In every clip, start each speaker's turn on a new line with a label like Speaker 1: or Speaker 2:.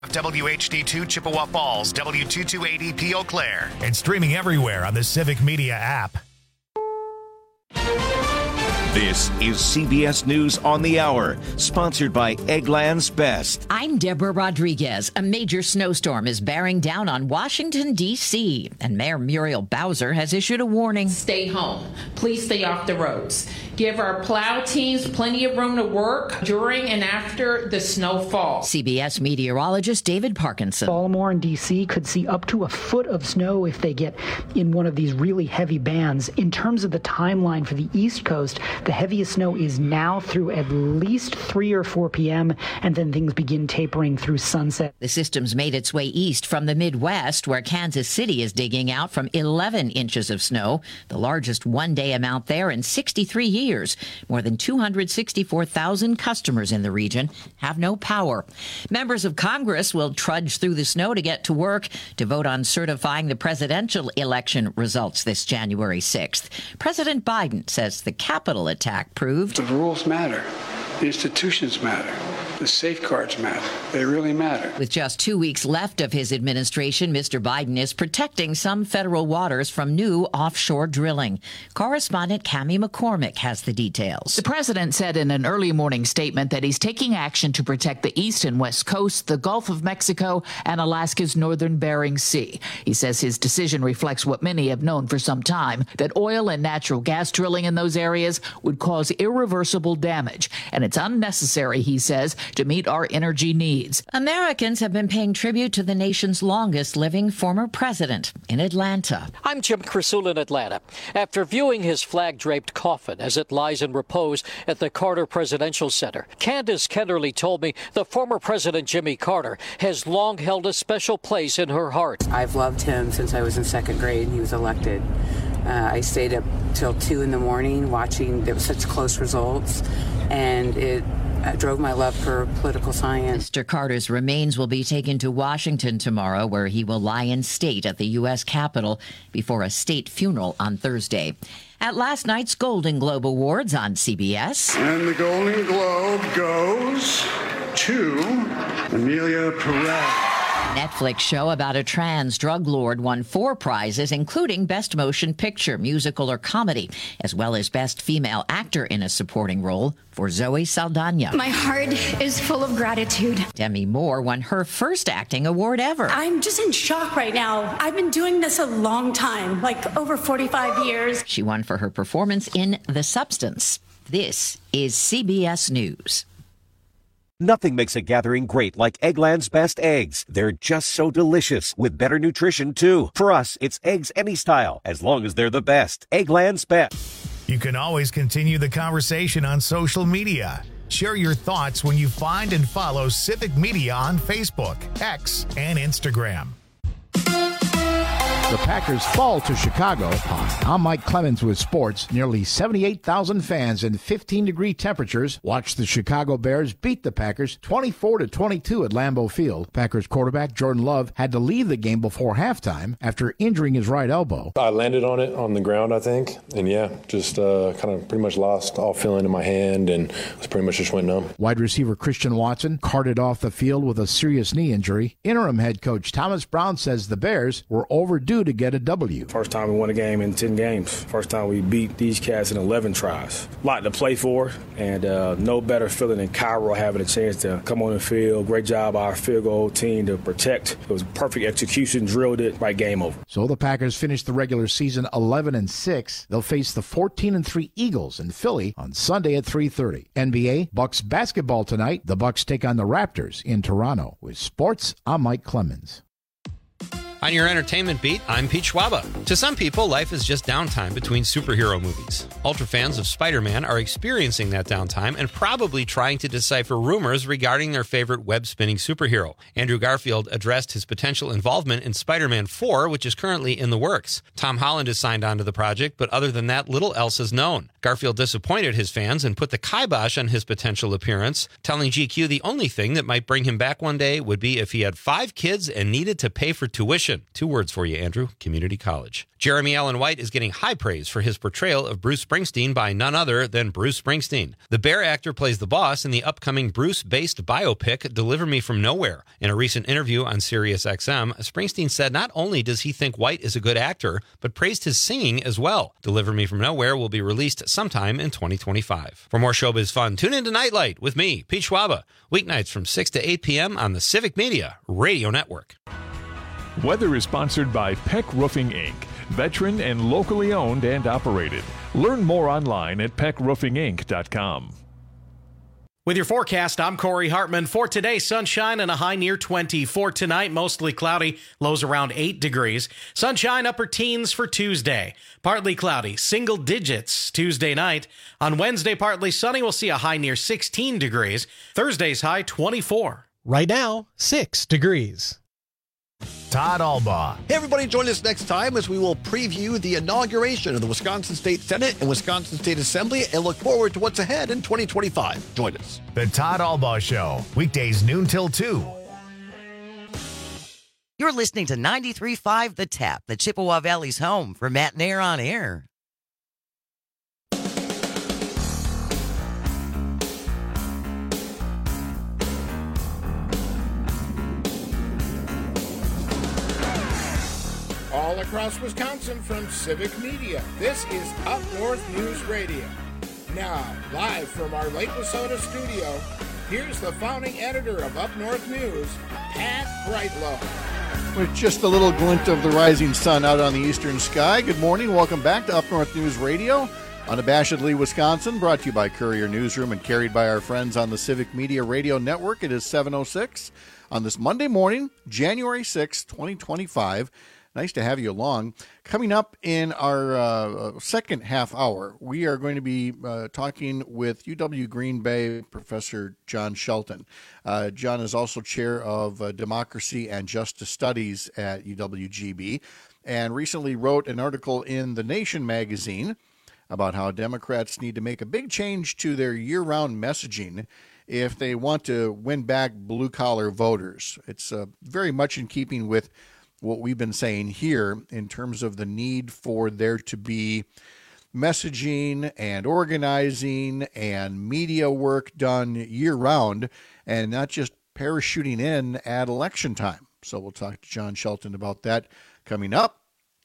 Speaker 1: WHD2 Chippewa Falls, W2280P Eau Claire, and streaming everywhere on the Civic Media app.
Speaker 2: This is CBS News on the Hour, sponsored by Eggland's Best.
Speaker 3: I'm Deborah Rodriguez. A major snowstorm is bearing down on Washington, D.C., and Mayor Muriel Bowser has issued a warning.
Speaker 4: Stay home. Please stay off the roads. Give our plow teams plenty of room to work during and after the snowfall.
Speaker 3: CBS meteorologist David Parkinson.
Speaker 5: Baltimore and D.C. could see up to a foot of snow if they get in one of these really heavy bands. In terms of the timeline for the East Coast, the heaviest snow is now through at least 3 or 4 p.m., and then things begin tapering through sunset.
Speaker 3: The system's made its way east from the Midwest, where Kansas City is digging out from 11 inches of snow, the largest one-day amount there in 63 years. More than 264,000 customers in the region have no power. Members of Congress will trudge through the snow to get to work to vote on certifying the presidential election results this January 6th. President Biden says the Capitol attack proved
Speaker 6: the rules matter. The institutions matter. The safeguards matter. They really matter.
Speaker 3: With just 2 weeks left of his administration, Mr. Biden is protecting some federal waters from new offshore drilling. Correspondent Cammie McCormick has the details.
Speaker 7: The president said in an early morning statement that he's taking action to protect the east and west coast, the Gulf of Mexico, and Alaska's northern Bering Sea. He says his decision reflects what many have known for some time, that oil and natural gas drilling in those areas would cause irreversible damage. And it's unnecessary, he says, to meet our energy needs.
Speaker 3: Americans have been paying tribute to the nation's longest-living former president in Atlanta.
Speaker 8: I'm Jim Krasula in Atlanta. After viewing his flag-draped coffin as it lies in repose at the Carter Presidential Center, Candace Kennerly told me the former President Jimmy Carter has long held a special place in her heart.
Speaker 9: I've loved him since I was in second grade and he was elected. I stayed up till 2 in the morning watching. There were such close results, and it drove my love for political science.
Speaker 3: Mr. Carter's remains will be taken to Washington tomorrow, where he will lie in state at the U.S. Capitol before a state funeral on Thursday. At last night's Golden Globe Awards on CBS.
Speaker 6: And the Golden Globe goes to Amelia Perez.
Speaker 3: Netflix show about a trans drug lord won 4 prizes, including Best Motion Picture, Musical, or Comedy, as well as Best Female Actor in a Supporting Role for Zoe Saldana.
Speaker 10: My heart is full of gratitude.
Speaker 3: Demi Moore won her first acting award ever.
Speaker 10: I'm just in shock right now. I've been doing this a long time, like over 45 years.
Speaker 3: She won for her performance in The Substance. This is CBS News.
Speaker 2: Nothing makes a gathering great like Eggland's Best eggs. They're just so delicious, with better nutrition, too. For us, it's eggs any style, as long as they're the best. Eggland's Best.
Speaker 1: You can always continue the conversation on social media. Share your thoughts when you find and follow Civic Media on Facebook, X, and Instagram.
Speaker 11: The Packers fall to Chicago. Hi, I'm Mike Clemens with sports. Nearly 78,000 fans in 15-degree temperatures watched the Chicago Bears beat the Packers 24-22 at Lambeau Field. Packers quarterback Jordan Love had to leave the game before halftime after injuring his right elbow.
Speaker 12: I landed on it on the ground, I think, and just kind of pretty much lost all feeling in my hand and was pretty much just went numb.
Speaker 11: Wide receiver Christian Watson carted off the field with a serious knee injury. Interim head coach Thomas Brown says the Bears were overdue to get a W.
Speaker 13: First time we won a game in 10 games. First time we beat these cats in 11 tries. A lot to play for, and no better feeling than Cairo having a chance to come on the field. Great job by our field goal team to protect. It was perfect execution, drilled it, right game over.
Speaker 11: So the Packers finished the regular season 11-6. They'll face the 14-3 Eagles in Philly on Sunday at 3:30. NBA, Bucks basketball tonight. The Bucks take on the Raptors in Toronto. With sports, I'm Mike Clemens.
Speaker 14: On your entertainment beat, I'm Pete Schwaba. To some people, life is just downtime between superhero movies. Ultra fans of Spider-Man are experiencing that downtime and probably trying to decipher rumors regarding their favorite web-spinning superhero. Andrew Garfield addressed his potential involvement in Spider-Man 4, which is currently in the works. Tom Holland is signed on to the project, but other than that, little else is known. Garfield disappointed his fans and put the kibosh on his potential appearance, telling GQ the only thing that might bring him back one day would be if he had 5 kids and needed to pay for tuition Connection. 2 words for you, Andrew. Community college. Jeremy Allen White is getting high praise for his portrayal of Bruce Springsteen by none other than Bruce Springsteen. The Bear actor plays the boss in the upcoming Bruce-based biopic Deliver Me From Nowhere. In a recent interview on SiriusXM, Springsteen said not only does he think White is a good actor, but praised his singing as well. Deliver Me From Nowhere will be released sometime in 2025. For more showbiz fun, tune into Nightlight with me, Pete Schwaba, weeknights from 6 to 8 p.m. on the Civic Media Radio Network.
Speaker 15: Weather is sponsored by Peck Roofing, Inc., veteran and locally owned and operated. Learn more online at peckroofinginc.com.
Speaker 16: With your forecast, I'm Corey Hartman. For today, sunshine and a high near 20. For tonight, mostly cloudy, lows around 8 degrees. Sunshine, upper teens for Tuesday. Partly cloudy, single digits Tuesday night. On Wednesday, partly sunny, we'll see a high near 16 degrees. Thursday's high, 24.
Speaker 17: Right now, 6 degrees.
Speaker 1: Todd Albaugh.
Speaker 18: Hey, everybody, join us next time as we will preview the inauguration of the Wisconsin State Senate and Wisconsin State Assembly and look forward to what's ahead in 2025. Join us.
Speaker 1: The Todd Albaugh Show, weekdays noon till 2.
Speaker 19: You're listening to 93.5 The Tap, the Chippewa Valley's home for Matt and Air on Air.
Speaker 20: All across Wisconsin from Civic Media, this is Up North News Radio. Now, live from our Lake Wissota studio, here's the founding editor of Up North News, Pat Brightlow.
Speaker 21: With just a little glint of the rising sun out on the eastern sky. Good morning. Welcome back to Up North News Radio. Unabashedly Wisconsin, brought to you by Courier Newsroom and carried by our friends on the Civic Media Radio Network. It is 7:06 on this Monday morning, January 6, 2025. Nice to have you along. Coming up in our second half hour, we are going to be talking with UW Green Bay Professor John Shelton. John is also chair of Democracy and Justice Studies at UWGB and recently wrote an article in The Nation magazine about how Democrats need to make a big change to their year-round messaging if they want to win back blue-collar voters. It's very much in keeping with what we've been saying here in terms of the need for there to be messaging and organizing and media work done year-round and not just parachuting in at election time. So we'll talk to John Shelton about that coming up.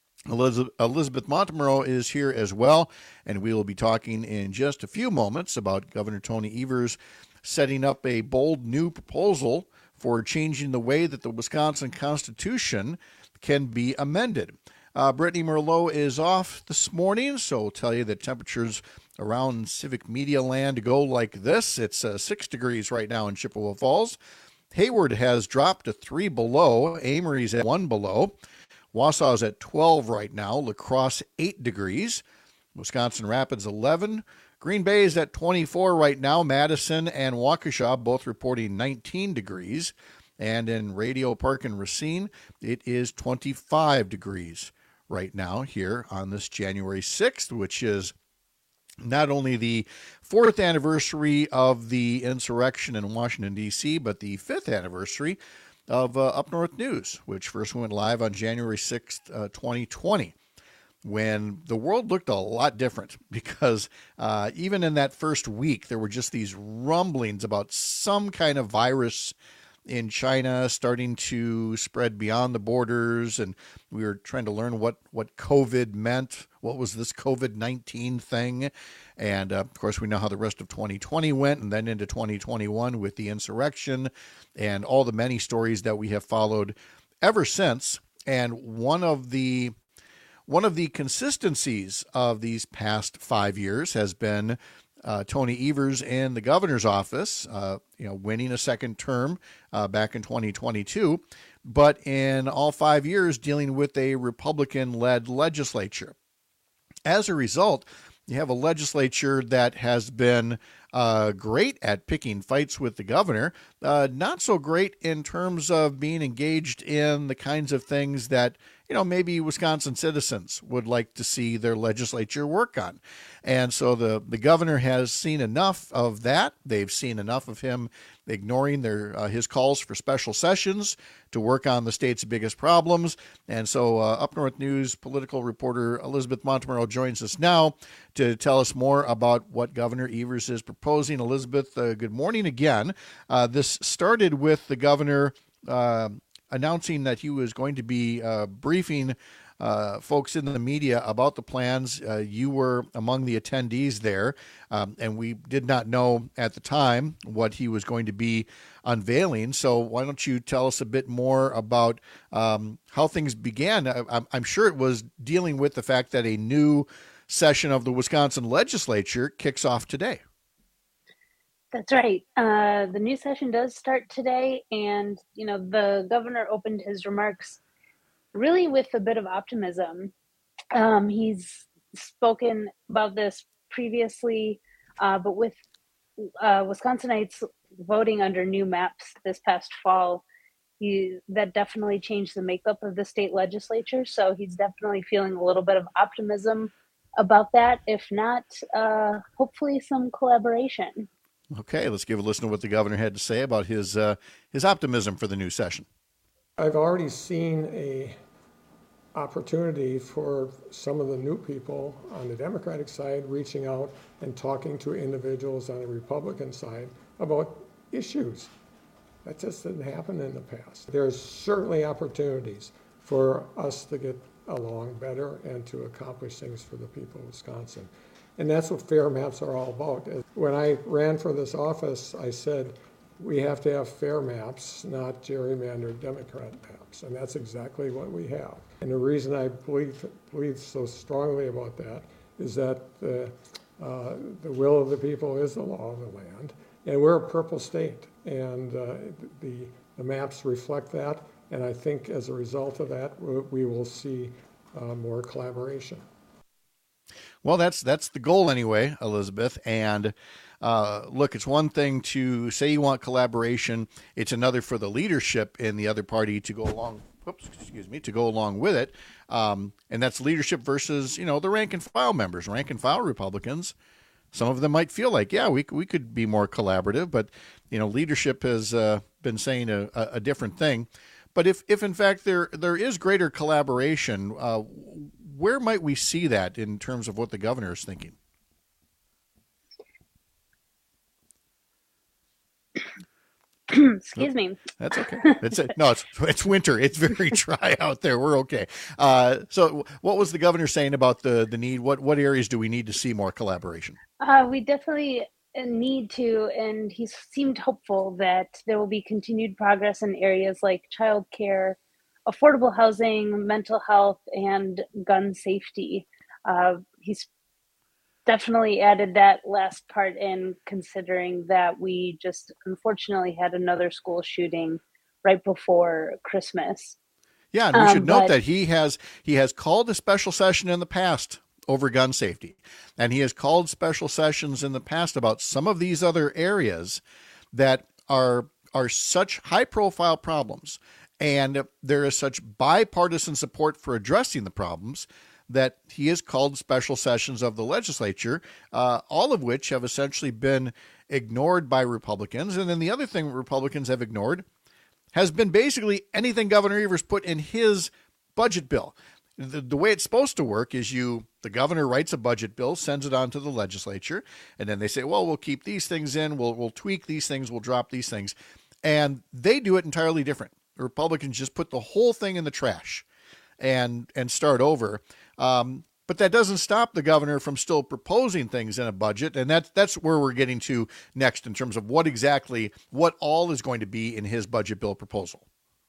Speaker 21: Elizabeth Montemurro is here as well, and we will be talking in just a few moments about Governor Tony Evers setting up a bold new proposal for changing the way that the Wisconsin Constitution can be amended. Brittany Merlot is off this morning, so we'll tell you that temperatures around Civic Media land go like this. It's 6 degrees right now in Chippewa Falls. Hayward has dropped to 3 below. Amory's at 1 below. Wausau's at 12 right now. La Crosse 8 degrees. Wisconsin Rapids 11. Green Bay is at 24 right now. Madison and Waukesha both reporting 19 degrees. And in Radio Park and Racine, it is 25 degrees right now here on this January 6th, which is not only the 4th anniversary of the insurrection in Washington, D.C., but the 5th anniversary of Up North News, which first went live on January 6th, 2020. When the world looked a lot different because even in that first week, there were just these rumblings about some kind of virus in China starting to spread beyond the borders, and we were trying to learn what COVID meant. What was this COVID-19 thing? And, of course, we know how the rest of 2020 went, and then into 2021 with the insurrection and all the many stories that we have followed ever since. And one of the consistencies of these past 5 years has been Tony Evers in the governor's office, winning a second term back in 2022, but in all 5 years dealing with a Republican-led legislature. As a result, you have a legislature that has been great at picking fights with the governor, not so great in terms of being engaged in the kinds of things that maybe Wisconsin citizens would like to see their legislature work on. And so the governor has seen enough of that. They've seen enough of him ignoring his calls for special sessions to work on the state's biggest problems. And so Up North News political reporter Elizabeth Montemurro joins us now to tell us more about what Governor Evers is proposing. Elizabeth, good morning again. This started with the governor announcing that he was going to be briefing folks in the media about the plans. You were among the attendees there, and we did not know at the time what he was going to be unveiling. So why don't you tell us a bit more about how things began? I'm sure it was dealing with the fact that a new session of the Wisconsin legislature kicks off today.
Speaker 4: That's right. The new session does start today, and the governor opened his remarks really with a bit of optimism. He's spoken about this previously, but with Wisconsinites voting under new maps this past fall, that definitely changed the makeup of the state legislature. So he's definitely feeling a little bit of optimism about that. If not, hopefully some collaboration.
Speaker 21: Okay, let's give a listen to what the governor had to say about his optimism for the new session.
Speaker 22: I've already seen a opportunity for some of the new people on the Democratic side reaching out and talking to individuals on the Republican side about issues. That just didn't happen in the past. There's certainly opportunities for us to get along better and to accomplish things for the people of Wisconsin. And that's what fair maps are all about. When I ran for this office, I said, we have to have fair maps, not gerrymandered Democrat maps. And that's exactly what we have. And the reason I believe so strongly about that is that the will of the people is the law of the land. And we're a purple state. And the maps reflect that. And I think as a result of that, we will see more collaboration.
Speaker 21: Well, that's the goal anyway, Elizabeth. And look, it's one thing to say you want collaboration. It's another for the leadership in the other party to go along. To go along with it. And that's leadership versus, the rank and file members, rank and file Republicans. Some of them might feel like, we could be more collaborative, but, leadership has been saying a different thing. But if in fact there is greater collaboration, where might we see that in terms of what the governor is thinking?
Speaker 4: Excuse me.
Speaker 21: That's okay. It's winter. It's very dry out there. We're okay. So what was the governor saying about the need? What areas do we need to see more collaboration?
Speaker 4: We definitely need to, and he seemed hopeful that there will be continued progress in areas like childcare, affordable housing, mental health, and gun safety. He's definitely added that last part in, considering that we just unfortunately had another school shooting right before Christmas.
Speaker 21: Yeah, and we should note that he has called a special session in the past over gun safety, and he has called special sessions in the past about some of these other areas that are such high-profile problems, and there is such bipartisan support for addressing the problems that he has called special sessions of the legislature, all of which have essentially been ignored by Republicans. And then the other thing Republicans have ignored has been basically anything Governor Evers put in his budget bill. The way it's supposed to work is the governor writes a budget bill, sends it on to the legislature, and then they say, well, we'll keep these things in, we'll tweak these things, we'll drop these things. And they do it entirely different. The Republicans just put the whole thing in the trash and start over. But that doesn't stop the governor from still proposing things in a budget. And that's where we're getting to next in terms of what all is going to be in his budget bill proposal.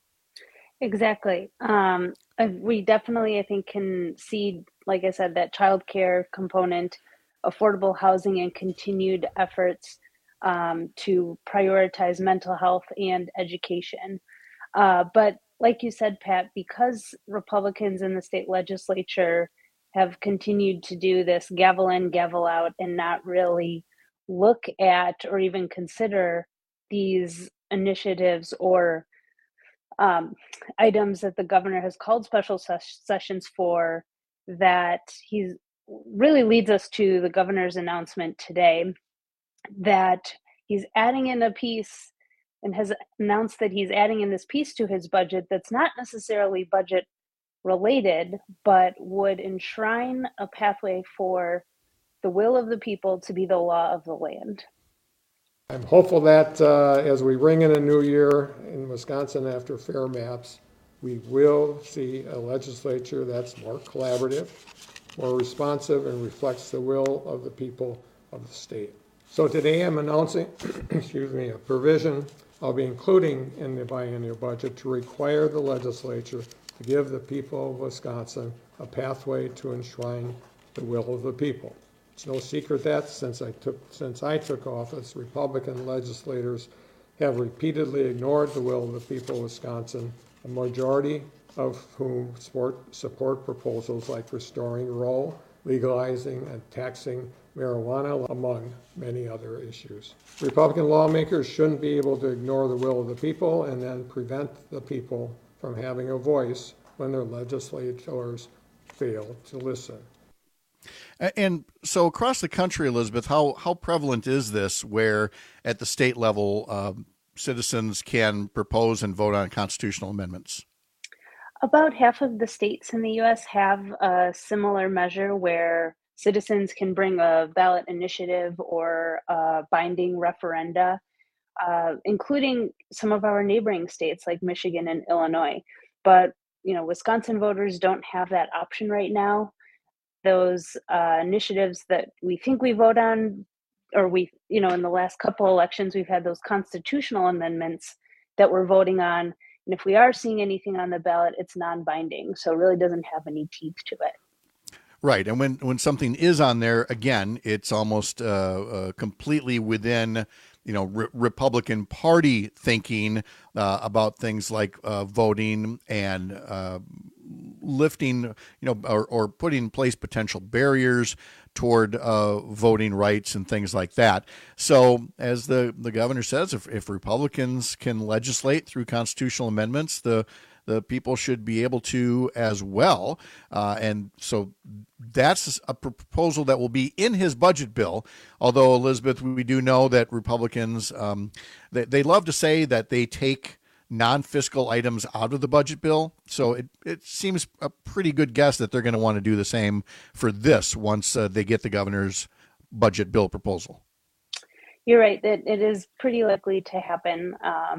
Speaker 4: Exactly. We definitely, I think, can see, like I said, that childcare component, affordable housing, and continued efforts to prioritize mental health and education. But like you said, Pat, because Republicans in the state legislature have continued to do this gavel in, gavel out, and not really look at or even consider these initiatives or items that the governor has called special sessions for that he's really leads us to the governor's announcement today that he's adding in a piece and has announced that he's adding in this piece to his budget that's not necessarily budget related, but would enshrine a pathway for the will of the people to be the law of the land.
Speaker 22: I'm hopeful that as we ring in a new year in Wisconsin after fair maps, we will see a legislature that's more collaborative, more responsive, and reflects the will of the people of the state. So today I'm announcing, a provision I'll be including in the biennial budget to require the legislature to give the people of Wisconsin a pathway to enshrine the will of the people. It's no secret that since I took office, Republican legislators have repeatedly ignored the will of the people of Wisconsin, a majority of whom support proposals like restoring Roe, legalizing and taxing marijuana, among many other issues. Republican lawmakers shouldn't be able to ignore the will of the people and then prevent the people from having a voice when their legislators fail to listen.
Speaker 21: And so across the country, Elizabeth, how prevalent is this where at the state level citizens can propose and vote on constitutional amendments?
Speaker 4: About half of the states in the U.S. have a similar measure where citizens can bring a ballot initiative or a binding referenda, including some of our neighboring states like Michigan and Illinois. But, Wisconsin voters don't have that option right now. Those initiatives that we think we vote on, or in the last couple elections, we've had those constitutional amendments that we're voting on. And if we are seeing anything on the ballot, it's non-binding. So it really doesn't have any teeth to it.
Speaker 21: Right. And when something is on there, again, it's almost completely within, Republican Party thinking about things like voting and lifting, or putting in place potential barriers toward voting rights and things like that. So as the governor says, if Republicans can legislate through constitutional amendments, the people should be able to as well. And so that's a proposal that will be in his budget bill. Although, Elizabeth, we do know that Republicans, they love to say that they take non-fiscal items out of the budget bill. So it seems a pretty good guess that they're going to want to do the same for this once they get the governor's budget bill proposal.
Speaker 4: You're right, that it is pretty likely to happen.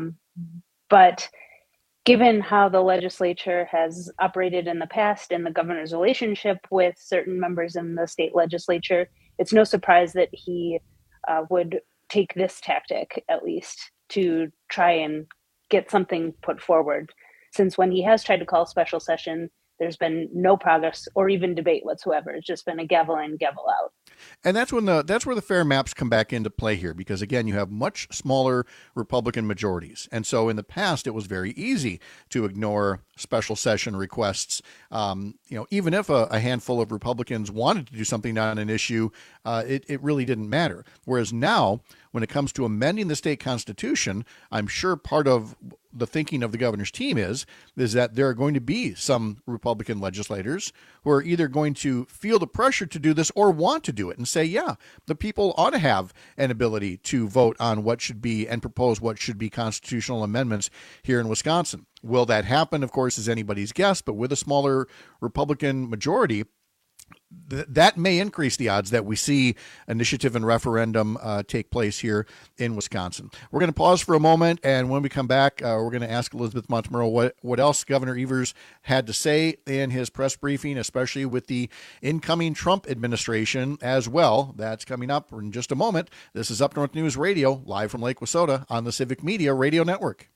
Speaker 4: But given how the legislature has operated in the past and the governor's relationship with certain members in the state legislature, it's no surprise that he would take this tactic, at least, to try and get something put forward. Since when he has tried to call special session, there's been no progress or even debate whatsoever. It's just been a gavel in, gavel out.
Speaker 21: And that's where the fair maps come back into play here, because again, you have much smaller Republican majorities. And so in the past, it was very easy to ignore special session requests. Even if a handful of Republicans wanted to do something on an issue, it really didn't matter. Whereas now, when it comes to amending the state constitution, I'm sure part of the thinking of the governor's team is that there are going to be some Republican legislators who are either going to feel the pressure to do this or want to do it and say, yeah, the people ought to have an ability to vote on what should be and propose what should be constitutional amendments here in Wisconsin. Will that happen? Of course, is anybody's guess, but with a smaller Republican majority, that may increase the odds that we see initiative and referendum take place here in Wisconsin. We're going to pause for a moment, and when we come back, we're going to ask Elizabeth Montemurro what else Governor Evers had to say in his press briefing, especially with the incoming Trump administration as well. That's coming up in just a moment. This is Up North News Radio, live from Lake Wissota on the Civic Media Radio Network.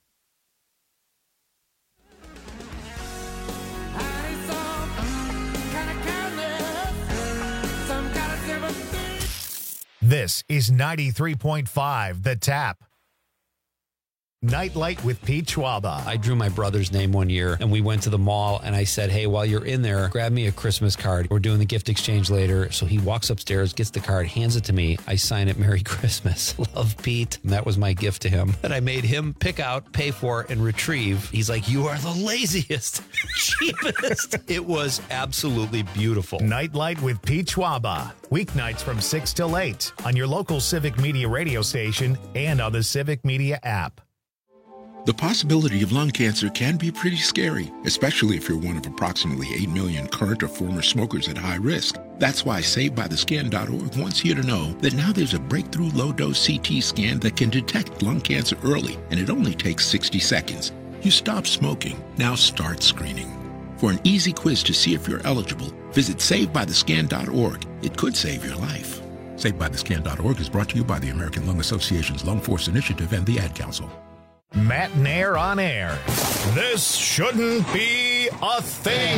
Speaker 1: This is 93.5 The Tap. Nightlight with Pete Schwaba.
Speaker 14: I drew my brother's name one year, and we went to the mall, and I said, hey, while you're in there, grab me a Christmas card. We're doing the gift exchange later. So he walks upstairs, gets the card, hands it to me. I sign it, Merry Christmas. Love, Pete. And that was my gift to him that I made him pick out, pay for, and retrieve. He's like, you are the laziest, cheapest. It was absolutely beautiful.
Speaker 1: Nightlight with Pete Schwaba. Weeknights from 6 till 8 on your local Civic Media radio station and on the Civic Media app.
Speaker 5: The possibility of lung cancer can be pretty scary, especially if you're one of approximately 8 million current or former smokers at high risk. That's why SaveByTheScan.org wants you to know that now there's a breakthrough low-dose CT scan that can detect lung cancer early, and it only takes 60 seconds. You stop smoking, now start screening. For an easy quiz to see if you're eligible, visit SaveByTheScan.org. It could save your life. SaveByTheScan.org is brought to you by the American Lung Association's Lung Force Initiative and the Ad Council.
Speaker 1: Matt Nair on air. This shouldn't be a thing.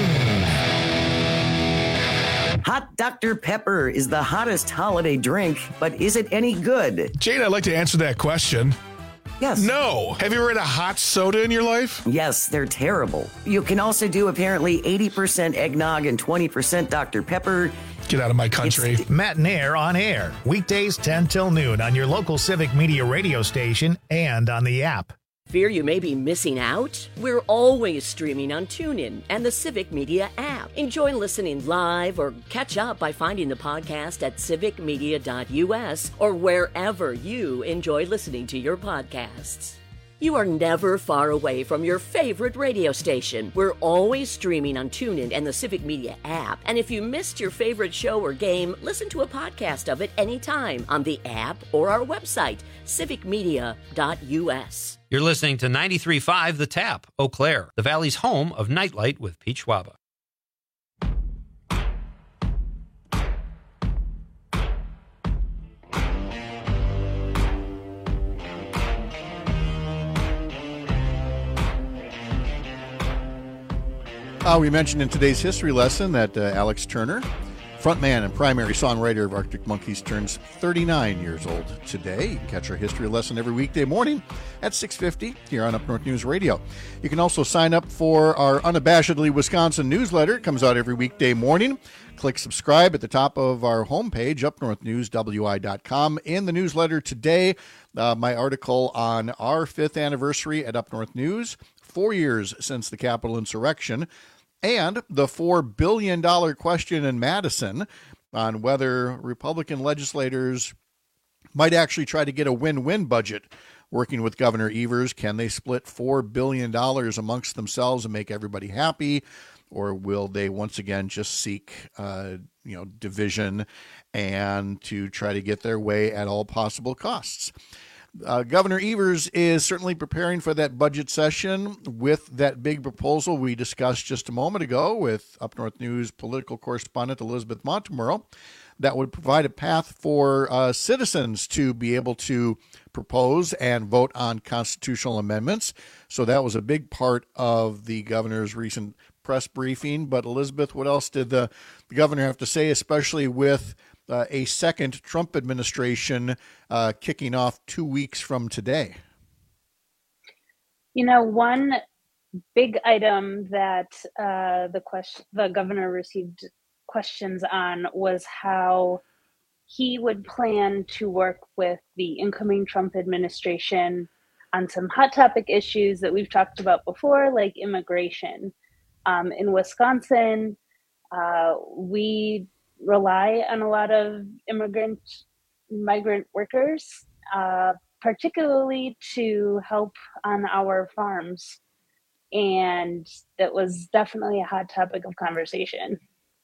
Speaker 7: Hot Dr. Pepper is the hottest holiday drink, but is it any good?
Speaker 23: Jane, I'd like to answer that question.
Speaker 7: Yes.
Speaker 23: No. Have you ever had a hot soda in your life?
Speaker 7: Yes, they're terrible. You can also do apparently 80% eggnog and 20% Dr. Pepper.
Speaker 23: Get out of my country.
Speaker 1: Matt Nair on air. Weekdays 10 till noon on your local Civic Media radio station and on the app.
Speaker 24: Fear you may be missing out? We're always streaming on TuneIn and the Civic Media app. Enjoy listening live or catch up by finding the podcast at civicmedia.us or wherever you enjoy listening to your podcasts. You are never far away from your favorite radio station. We're always streaming on TuneIn and the Civic Media app. And if you missed your favorite show or game, listen to a podcast of it anytime on the app or our website, civicmedia.us.
Speaker 14: You're listening to 93.5 The Tap, Eau Claire, the Valley's home of Nightlight with Pete Schwaba.
Speaker 21: We mentioned in today's history lesson that Alex Turner, frontman and primary songwriter of Arctic Monkeys, turns 39 years old today. You can catch our history lesson every weekday morning at 6:50 here on Up North News Radio. You can also sign up for our Unabashedly Wisconsin newsletter. It comes out every weekday morning. Click subscribe at the top of our homepage, upnorthnewswi.com. In the newsletter today, my article on our 5th anniversary at Up North News, 4 years since the Capitol insurrection, and the $4 billion question in Madison on whether Republican legislators might actually try to get a win-win budget working with Governor Evers. Can they split $4 billion amongst themselves and make everybody happy? Or will they once again just seek division and to try to get their way at all possible costs? Governor Evers is certainly preparing for that budget session with that big proposal we discussed just a moment ago with Up North News political correspondent Elizabeth Montemurro that would provide a path for citizens to be able to propose and vote on constitutional amendments. So that was a big part of the governor's recent press briefing. But Elizabeth, what else did the governor have to say, especially with a second Trump administration kicking off 2 weeks from today?
Speaker 4: One big item that the governor received questions on was how he would plan to work with the incoming Trump administration on some hot topic issues that we've talked about before, like immigration. In Wisconsin, we rely on a lot of migrant workers, particularly to help on our farms. And that was definitely a hot topic of conversation.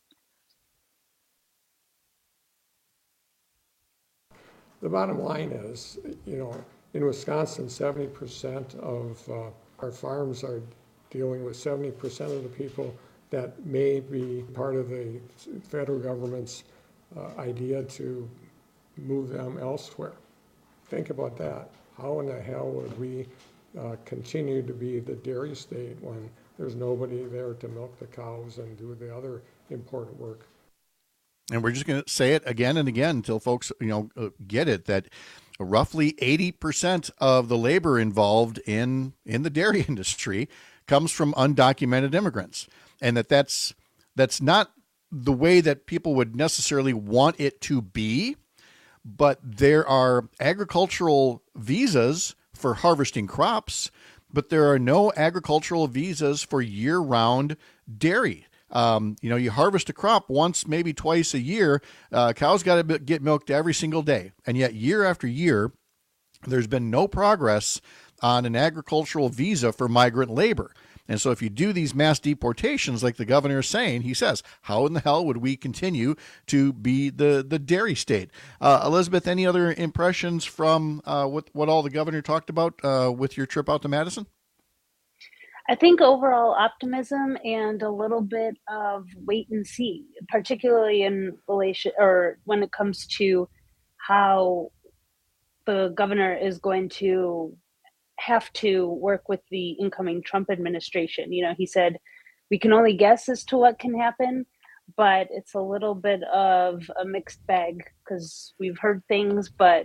Speaker 22: The bottom line is, in Wisconsin, 70% of our farms are dealing with 70% of the people that may be part of the federal government's idea to move them elsewhere. Think about that. How in the hell would we continue to be the dairy state when there's nobody there to milk the cows and do the other important work?
Speaker 21: And we're just going to say it again and again until folks, get it, that roughly 80% of the labor involved in the dairy industry comes from undocumented immigrants, and that's not the way that people would necessarily want it to be, but there are agricultural visas for harvesting crops, but there are no agricultural visas for year-round dairy. You harvest a crop once, maybe twice a year. Cows got to get milked every single day. And yet year after year, there's been no progress on an agricultural visa for migrant labor. And so if you do these mass deportations, like the governor is saying, he says, how in the hell would we continue to be the dairy state? Elizabeth, any other impressions from what all the governor talked about with your trip out to Madison?
Speaker 4: I think overall optimism and a little bit of wait and see, particularly in relation or when it comes to how the governor is going to have to work with the incoming Trump administration. He said, we can only guess as to what can happen, but it's a little bit of a mixed bag because we've heard things, but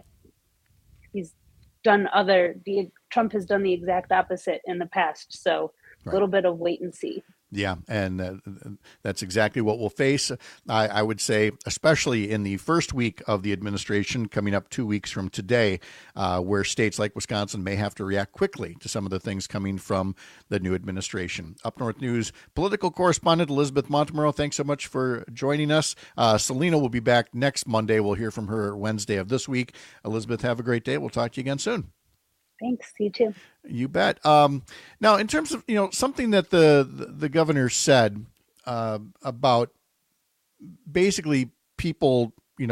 Speaker 4: Trump has done the exact opposite in the past. So a little bit of wait and see.
Speaker 21: Yeah, and that's exactly what we'll face. I would say, especially in the first week of the administration, coming up 2 weeks from today, where states like Wisconsin may have to react quickly to some of the things coming from the new administration. Up North News political correspondent Elizabeth Montemurro, thanks so much for joining us. Selena will be back next Monday. We'll hear from her Wednesday of this week. Elizabeth, have a great day. We'll talk to you again soon.
Speaker 4: Thanks. You too.
Speaker 21: You bet. Now, in terms of, something that the governor said about basically people,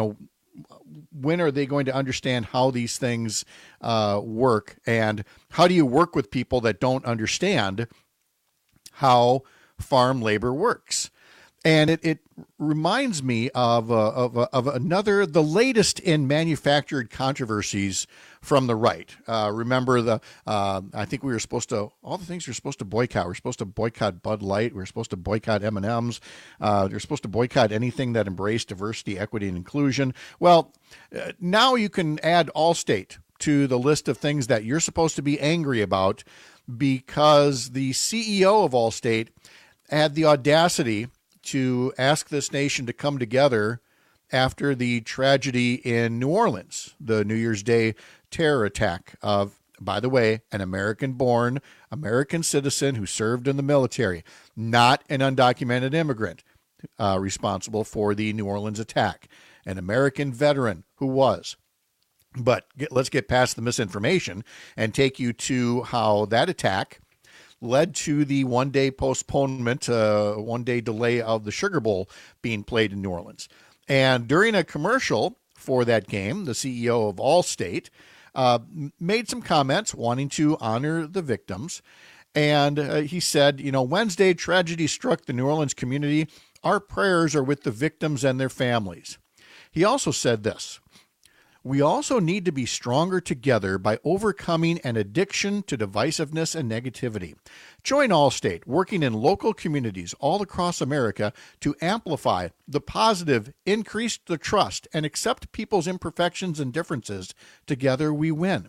Speaker 21: when are they going to understand how these things work, and how do you work with people that don't understand how farm labor works? And it reminds me of another, the latest in manufactured controversies from the right. Remember I think we were supposed to, all the things we were supposed to boycott. We're supposed to boycott Bud Light. We're supposed to boycott M&Ms. You're supposed to boycott anything that embraced diversity, equity, and inclusion. Well, now you can add Allstate to the list of things that you're supposed to be angry about, because the CEO of Allstate had the audacity to ask this nation to come together after the tragedy in New Orleans, the New Year's Day terror attack of, by the way, an American-born American citizen who served in the military, not an undocumented immigrant, responsible for the New Orleans attack, an American veteran who was. But let's get past the misinformation and take you to how that attack led to the one-day postponement, one-day delay of the Sugar Bowl being played in New Orleans. And during a commercial for that game, the CEO of Allstate made some comments wanting to honor the victims. And he said, Wednesday, tragedy struck the New Orleans community. Our prayers are with the victims and their families. He also said this: we also need to be stronger together by overcoming an addiction to divisiveness and negativity. Join Allstate, working in local communities all across America to amplify the positive, increase the trust, and accept people's imperfections and differences. Together we win.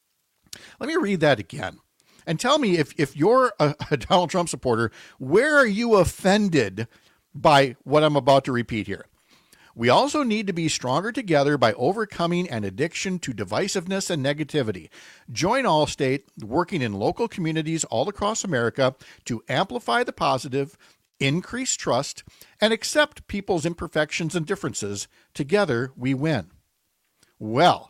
Speaker 21: Let me read that again. And tell me, if you're a Donald Trump supporter, where are you offended by what I'm about to repeat here? We also need to be stronger together by overcoming an addiction to divisiveness and negativity. Join Allstate, working in local communities all across America to amplify the positive, increase trust, and accept people's imperfections and differences. Together, we win. Well,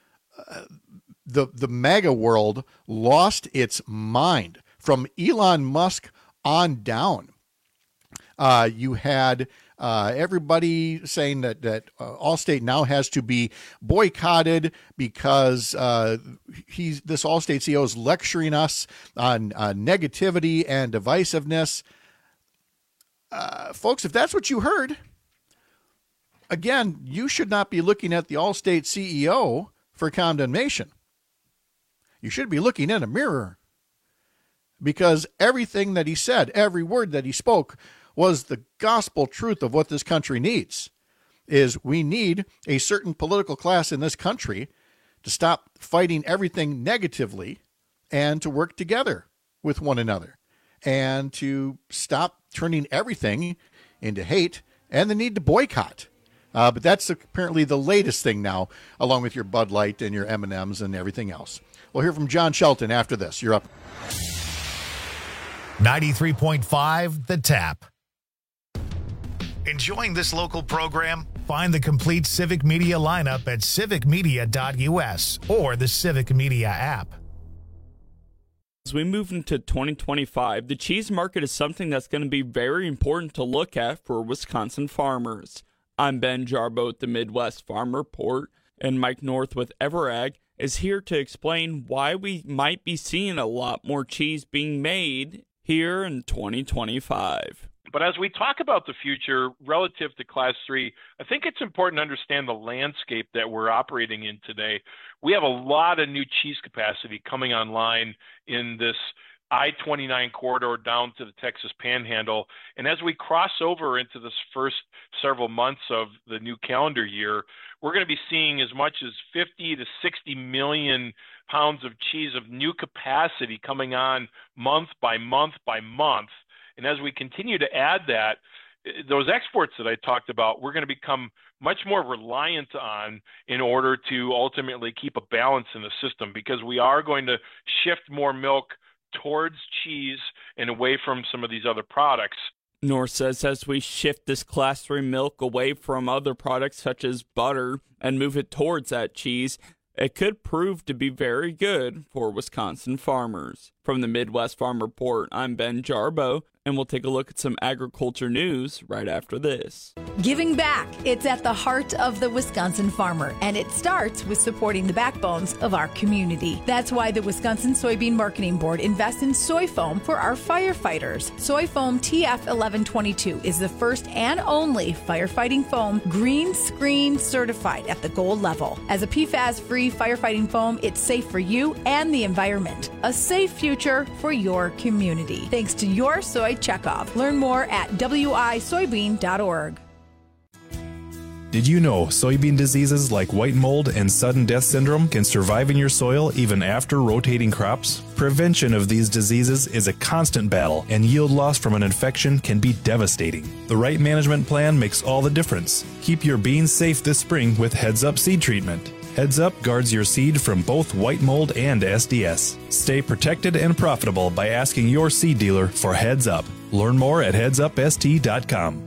Speaker 21: the MAGA world lost its mind from Elon Musk on down. You had everybody saying that Allstate now has to be boycotted because this Allstate CEO is lecturing us on negativity and divisiveness. Folks, if that's what you heard, again, you should not be looking at the Allstate CEO for condemnation. You should be looking in a mirror, because everything that he said, every word that he spoke, was the gospel truth of what this country needs. Is we need a certain political class in this country to stop fighting everything negatively and to work together with one another, and to stop turning everything into hate and the need to boycott. But that's apparently the latest thing now, along with your Bud Light and your M&Ms and everything else. We'll hear from John Shelton after this. You're up.
Speaker 1: 93.5 The Tap. Enjoying this local program? Find the complete Civic Media lineup at civicmedia.us or the Civic Media app.
Speaker 6: As we move into 2025, the cheese market is something that's going to be very important to look at for Wisconsin farmers. I'm Ben Jarbo at the Midwest Farm Report, and Mike North with Everag is here to explain why we might be seeing a lot more cheese being made here in 2025.
Speaker 8: But as we talk about the future relative to Class 3, I think it's important to understand the landscape that we're operating in today. We have a lot of new cheese capacity coming online in this I-29 corridor down to the Texas Panhandle. And as we cross over into this first several months of the new calendar year, we're going to be seeing as much as 50 to 60 million pounds of cheese of new capacity coming on month by month by month. And as we continue to add that, those exports that I talked about, we're going to become much more reliant on in order to ultimately keep a balance in the system, because we are going to shift more milk towards cheese and away from some of these other products.
Speaker 6: North says as we shift this Class 3 milk away from other products such as butter and move it towards that cheese, it could prove to be very good for Wisconsin farmers. From the Midwest Farm Report, I'm Ben Jarbo, and we'll take a look at some agriculture news right after this.
Speaker 9: Giving back. It's at the heart of the Wisconsin farmer, and it starts with supporting the backbones of our community. That's why the Wisconsin Soybean Marketing Board invests in soy foam for our firefighters. Soy foam TF1122 is the first and only firefighting foam green screen certified at the gold level. As a PFAS-free firefighting foam, it's safe for you and the environment. A safe future for your community. Thanks to your soy checkoff. Learn more at wisoybean.org.
Speaker 10: Did you know soybean diseases like white mold and sudden death syndrome can survive in your soil even after rotating crops? Prevention of these diseases is a constant battle, and yield loss from an infection can be devastating. The right management plan makes all the difference. Keep your beans safe this spring with Heads Up seed treatment. Heads Up guards your seed from both white mold and SDS. Stay protected and profitable by asking your seed dealer for Heads Up. Learn more at headsupst.com.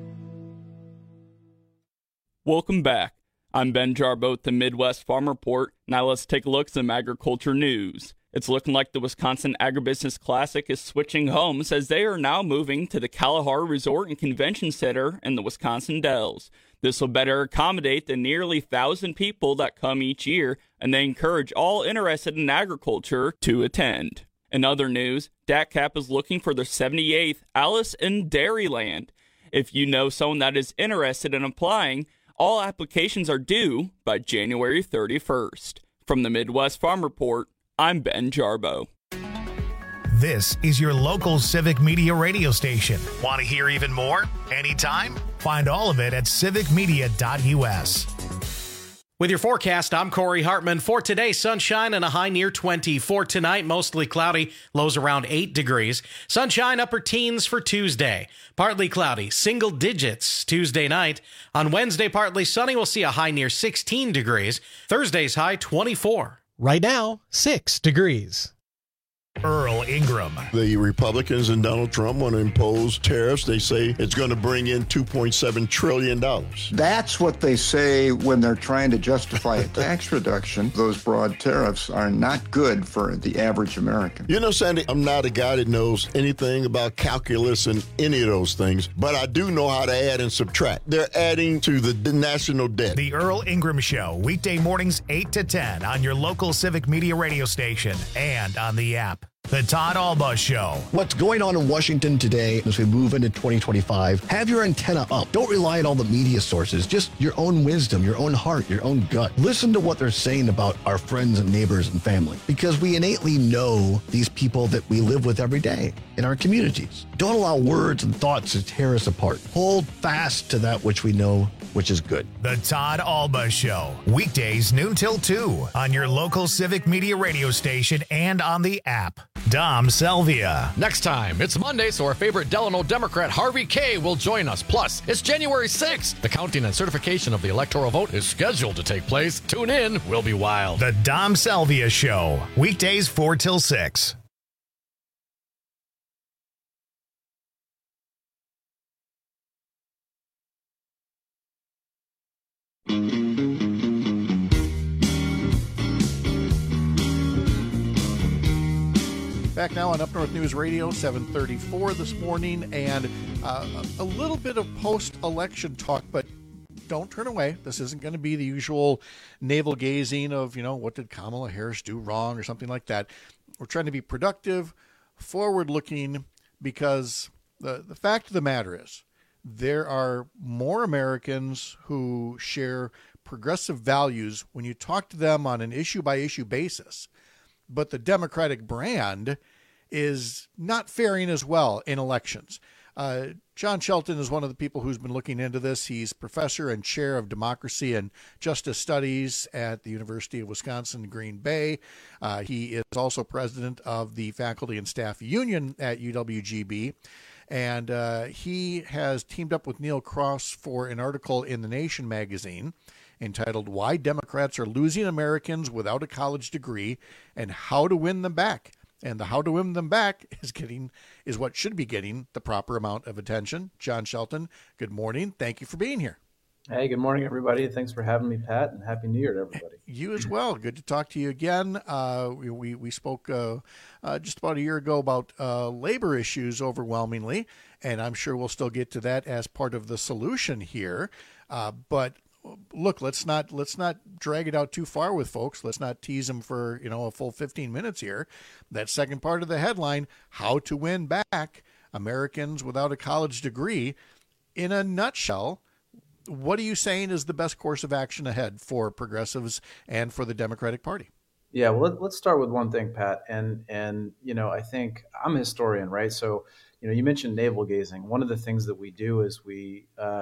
Speaker 6: Welcome back. I'm Ben Jarbo at the Midwest Farm Report. Now let's take a look at some agriculture news. It's looking like the Wisconsin Agribusiness Classic is switching homes as they are now moving to the Kalahari Resort and Convention Center in the Wisconsin Dells. This will better accommodate the nearly 1,000 people that come each year, and they encourage all interested in agriculture to attend. In other news, DATCAP is looking for their 78th Alice in Dairyland. If you know someone that is interested in applying, all applications are due by January 31st. From the Midwest Farm Report, I'm Ben Jarbo.
Speaker 1: This is your local Civic Media radio station. Want to hear even more? Anytime? Find all of it at civicmedia.us.
Speaker 16: With your forecast, I'm Corey Hartman. For today, sunshine and a high near 20. For tonight, mostly cloudy, lows around 8 degrees. Sunshine, upper teens for Tuesday. Partly cloudy, single digits Tuesday night. On Wednesday, partly sunny, we'll see a high near 16 degrees. Thursday's high 24.
Speaker 17: Right now, 6 degrees.
Speaker 1: Earl Ingram.
Speaker 25: The Republicans and Donald Trump want to impose tariffs. They say it's going to bring in $2.7 trillion.
Speaker 26: That's what they say when they're trying to justify a tax reduction. Those broad tariffs are not good for the average American.
Speaker 25: You know, Sandy, I'm not a guy that knows anything about calculus and any of those things, but I do know how to add and subtract. They're adding to the national debt.
Speaker 1: The Earl Ingram Show, weekday mornings 8 to 10 on your local Civic Media radio station and on the app. The Todd Alba Show.
Speaker 18: What's going on in Washington today as we move into 2025? Have your antenna up. Don't rely on all the media sources. Just your own wisdom, your own heart, your own gut. Listen to what they're saying about our friends and neighbors and family, because we innately know these people that we live with every day in our communities. Don't allow words and thoughts to tear us apart. Hold fast to that which we know, which is good.
Speaker 1: The Todd Alba Show. Weekdays noon till 2 on your local Civic Media radio station and on the app. Dom Selvia.
Speaker 2: Next time, it's Monday, so our favorite Delano Democrat Harvey Kaye will join us. Plus, it's January 6th. The counting and certification of the electoral vote is scheduled to take place. Tune in. We'll be wild.
Speaker 1: The Dom Selvia Show. Weekdays 4 till 6.
Speaker 21: Back now on Up North News Radio, 734 this morning, and a little bit of post-election talk, but don't turn away. This isn't going to be the usual navel-gazing of, what did Kamala Harris do wrong or something like that. We're trying to be productive, forward-looking, because the fact of the matter is there are more Americans who share progressive values when you talk to them on an issue-by-issue basis. But the Democratic brand is not faring as well in elections. John Shelton is one of the people who's been looking into this. He's professor and chair of democracy and justice studies at the University of Wisconsin, Green Bay. He is also president of the faculty and staff union at UWGB. And he has teamed up with Neil Cross for an article in The Nation magazine entitled "Why Democrats Are Losing Americans Without a College Degree and How to Win Them Back." And the how to win them back is what should be getting the proper amount of attention. John Shelton, good morning. Thank you for being here.
Speaker 3: Hey, good morning, everybody. Thanks for having me, Pat, and Happy New Year to everybody.
Speaker 21: You as well. Good to talk to you again. We spoke just about a year ago about labor issues overwhelmingly, and I'm sure we'll still get to that as part of the solution here. But look, let's not drag it out too far with folks. Let's not tease them for a full 15 minutes here. That second part of the headline: how to win back Americans without a college degree. In a nutshell, what are you saying is the best course of action ahead for progressives and for the Democratic Party?
Speaker 3: Yeah, well, let's start with one thing, Pat. And I think I'm a historian, right? So, you mentioned navel gazing. One of the things that we do is we,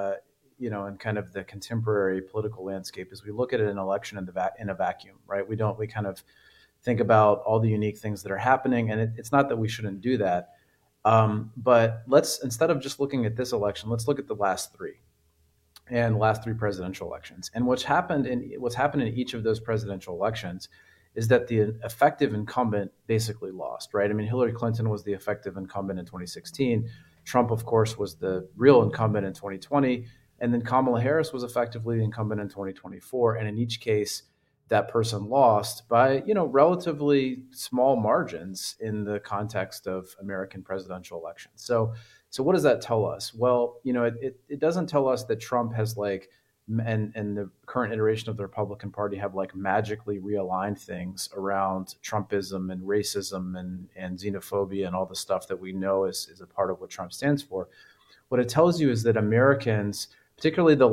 Speaker 3: in kind of the contemporary political landscape, is we look at an election in a vacuum, right? We kind of think about all the unique things that are happening, and it's not that we shouldn't do that. But instead of just looking at this election, let's look at the last three presidential elections. And what's happened in each of those presidential elections is that the effective incumbent basically lost, right? I mean, Hillary Clinton was the effective incumbent in 2016. Trump, of course, was the real incumbent in 2020. And then Kamala Harris was effectively the incumbent in 2024. And in each case, that person lost by, relatively small margins in the context of American presidential elections. So what does that tell us? Well, it doesn't tell us that Trump has and the current iteration of the Republican Party have magically realigned things around Trumpism and racism and xenophobia and all the stuff that we know is a part of what Trump stands for. What it tells you is that Americans, particularly the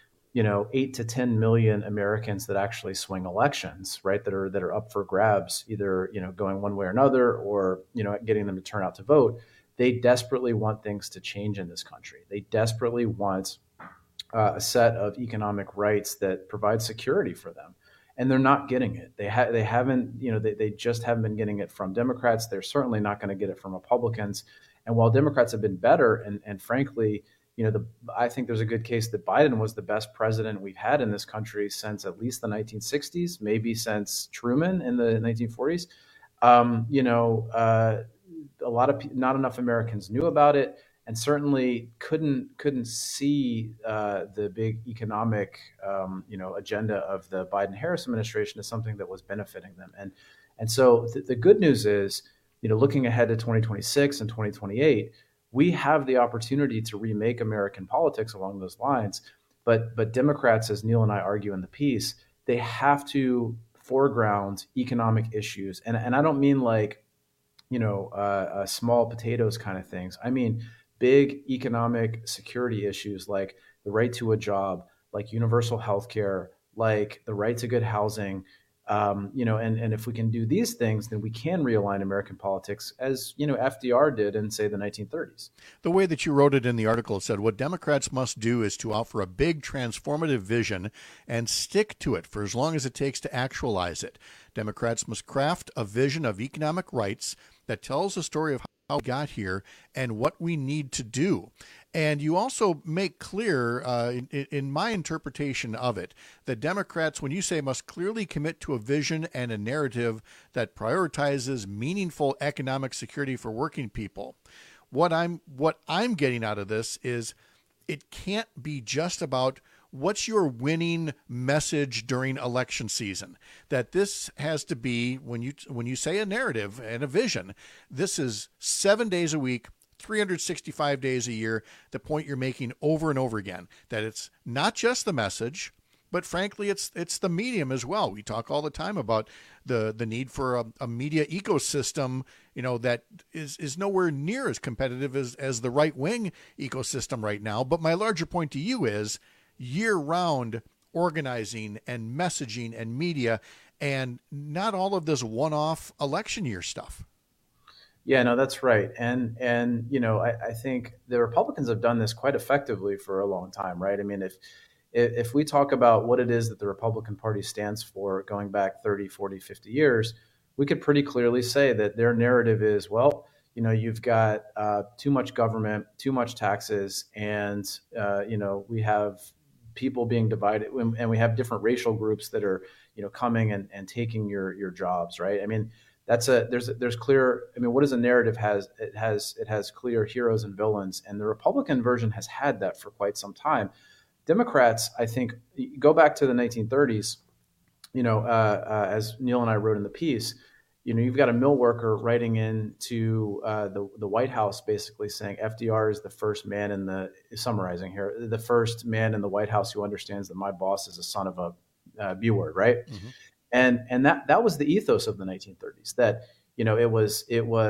Speaker 3: 8 to 10 million Americans that actually swing elections, right, that are up for grabs, either going one way or another, or getting them to turn out to vote. They desperately want things to change in this country. They desperately want a set of economic rights that provide security for them, and they're not getting it. They haven't, they just haven't been getting it from Democrats. They're certainly not going to get it from Republicans. And while Democrats have been better, and frankly, I think there's a good case that Biden was the best president we've had in this country since at least the 1960s, maybe since Truman in the 1940s. Not enough Americans knew about it, and certainly couldn't see the big economic agenda of the Biden-Harris administration as something that was benefiting them. And so the good news is, looking ahead to 2026 and 2028, we have the opportunity to remake American politics along those lines. But Democrats, as Neil and I argue in the piece, they have to foreground economic issues, and I don't mean small potatoes kind of things. I mean, big economic security issues like the right to a job, like universal health care, like the right to good housing. And if we can do these things, then we can realign American politics as, FDR did in, say, the 1930s.
Speaker 21: The way that you wrote it in the article, it said, what Democrats must do is to offer a big transformative vision and stick to it for as long as it takes to actualize it. Democrats must craft a vision of economic rights that tells the story of how we got here and what we need to do. And you also make clear, in my interpretation of it, that Democrats, when you say must clearly commit to a vision and a narrative that prioritizes meaningful economic security for working people, what I'm getting out of this is it can't be just about what's your winning message during election season. That this has to be, when you say a narrative and a vision, this is 7 days a week, 365 days a year, the point you're making over and over again, that it's not just the message, but frankly, it's the medium as well. We talk all the time about the need for a media ecosystem, that is nowhere near as competitive as the right-wing ecosystem right now. But my larger point to you is year-round organizing and messaging and media, and not all of this one-off election year stuff.
Speaker 3: Yeah, no, that's right. And I think the Republicans have done this quite effectively for a long time, right? I mean, if we talk about what it is that the Republican Party stands for going back 30, 40, 50 years, we could pretty clearly say that their narrative is, well, you've got too much government, too much taxes, and, we have people being divided, and we have different racial groups that are, coming and taking your jobs, right? I mean, there's clear. I mean, what does a narrative has? It has clear heroes and villains, and the Republican version has had that for quite some time. Democrats, I think, go back to the 1930s. As Neil and I wrote in the piece, you've got a mill worker writing into the White House, basically saying FDR is the first man summarizing here, the first man in the White House who understands that my boss is a son of a B word, right? Mm-hmm. And that was the ethos of the 1930s, that, it was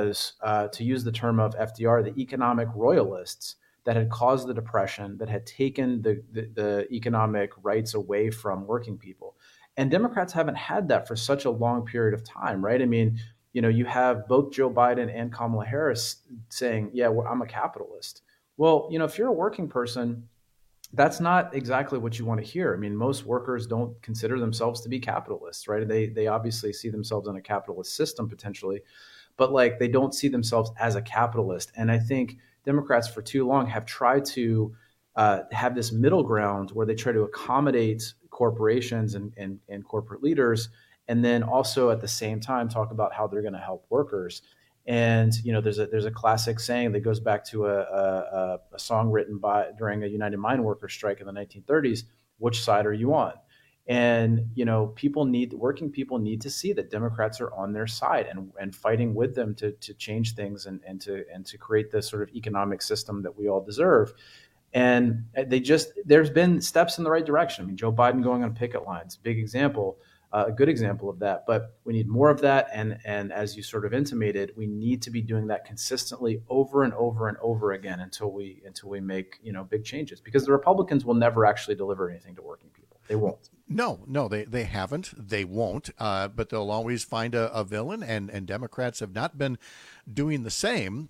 Speaker 3: to use the term of FDR, the economic royalists that had caused the Depression, that had taken the economic rights away from working people. And Democrats haven't had that for such a long period of time, right? I mean, you have both Joe Biden and Kamala Harris saying, yeah, I'm a capitalist. Well, if you're a working person, that's not exactly what you want to hear. I mean, most workers don't consider themselves to be capitalists, right? They obviously see themselves in a capitalist system potentially, but they don't see themselves as a capitalist. And I think Democrats for too long have tried to have this middle ground where they try to accommodate corporations and corporate leaders, and then also at the same time talk about how they're going to help workers. And there's a classic saying that goes back to a song written during a United Mine Workers strike in the 1930s. Which side are you on? And working people need to see that Democrats are on their side and fighting with them to change things and to create this sort of economic system that we all deserve. And there's been steps in the right direction. I mean, Joe Biden going on picket lines, big example. A good example of that, but we need more of that. And as you sort of intimated, we need to be doing that consistently over and over and over again until we make big changes, because the Republicans will never actually deliver anything to working people. They won't.
Speaker 21: No, they haven't. They won't. But they'll always find a villain, and Democrats have not been doing the same.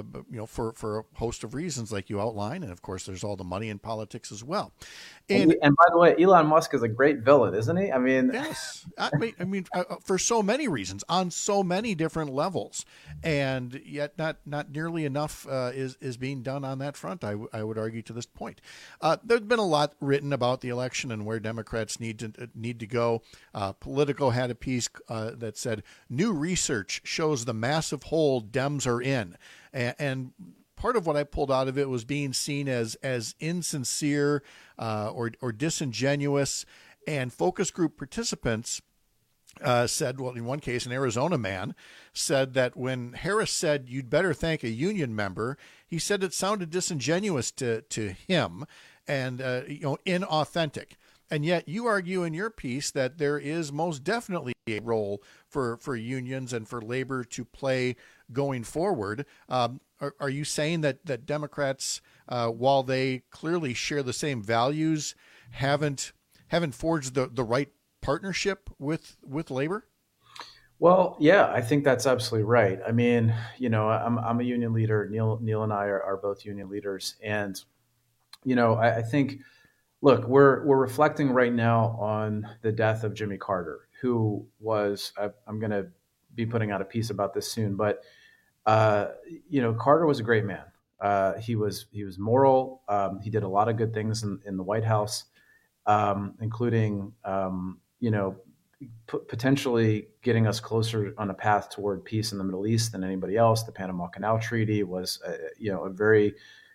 Speaker 21: For a host of reasons like you outline, and of course, there's all the money in politics as well. And
Speaker 3: by the way, Elon Musk is a great villain, isn't he? I mean,
Speaker 21: yes. I mean, for so many reasons, on so many different levels, and yet not nearly enough is being done on that front. I would argue to this point. There's been a lot written about the election and where Democrats need to go. Politico had a piece that said new research shows the massive hole Dems are in, and part of what I pulled out of it was being seen as insincere or disingenuous. And focus group participants said, well, in one case, an Arizona man said that when Harris said, "You'd better thank a union member," he said it sounded disingenuous to him and inauthentic. And yet you argue in your piece that there is most definitely a role for unions and for labor to play going forward. Are you saying that Democrats, while they clearly share the same values, haven't forged the right partnership with labor?
Speaker 3: Well, yeah, I think that's absolutely right. I mean, I'm a union leader. Neil and I are both union leaders, and I think, look, we're reflecting right now on the death of Jimmy Carter, who was. I'm going to be putting out a piece about this soon, but Carter was a great man. He was moral. He did a lot of good things in the White House, including potentially getting us closer on a path toward peace in the Middle East than anybody else. The Panama Canal Treaty was, a very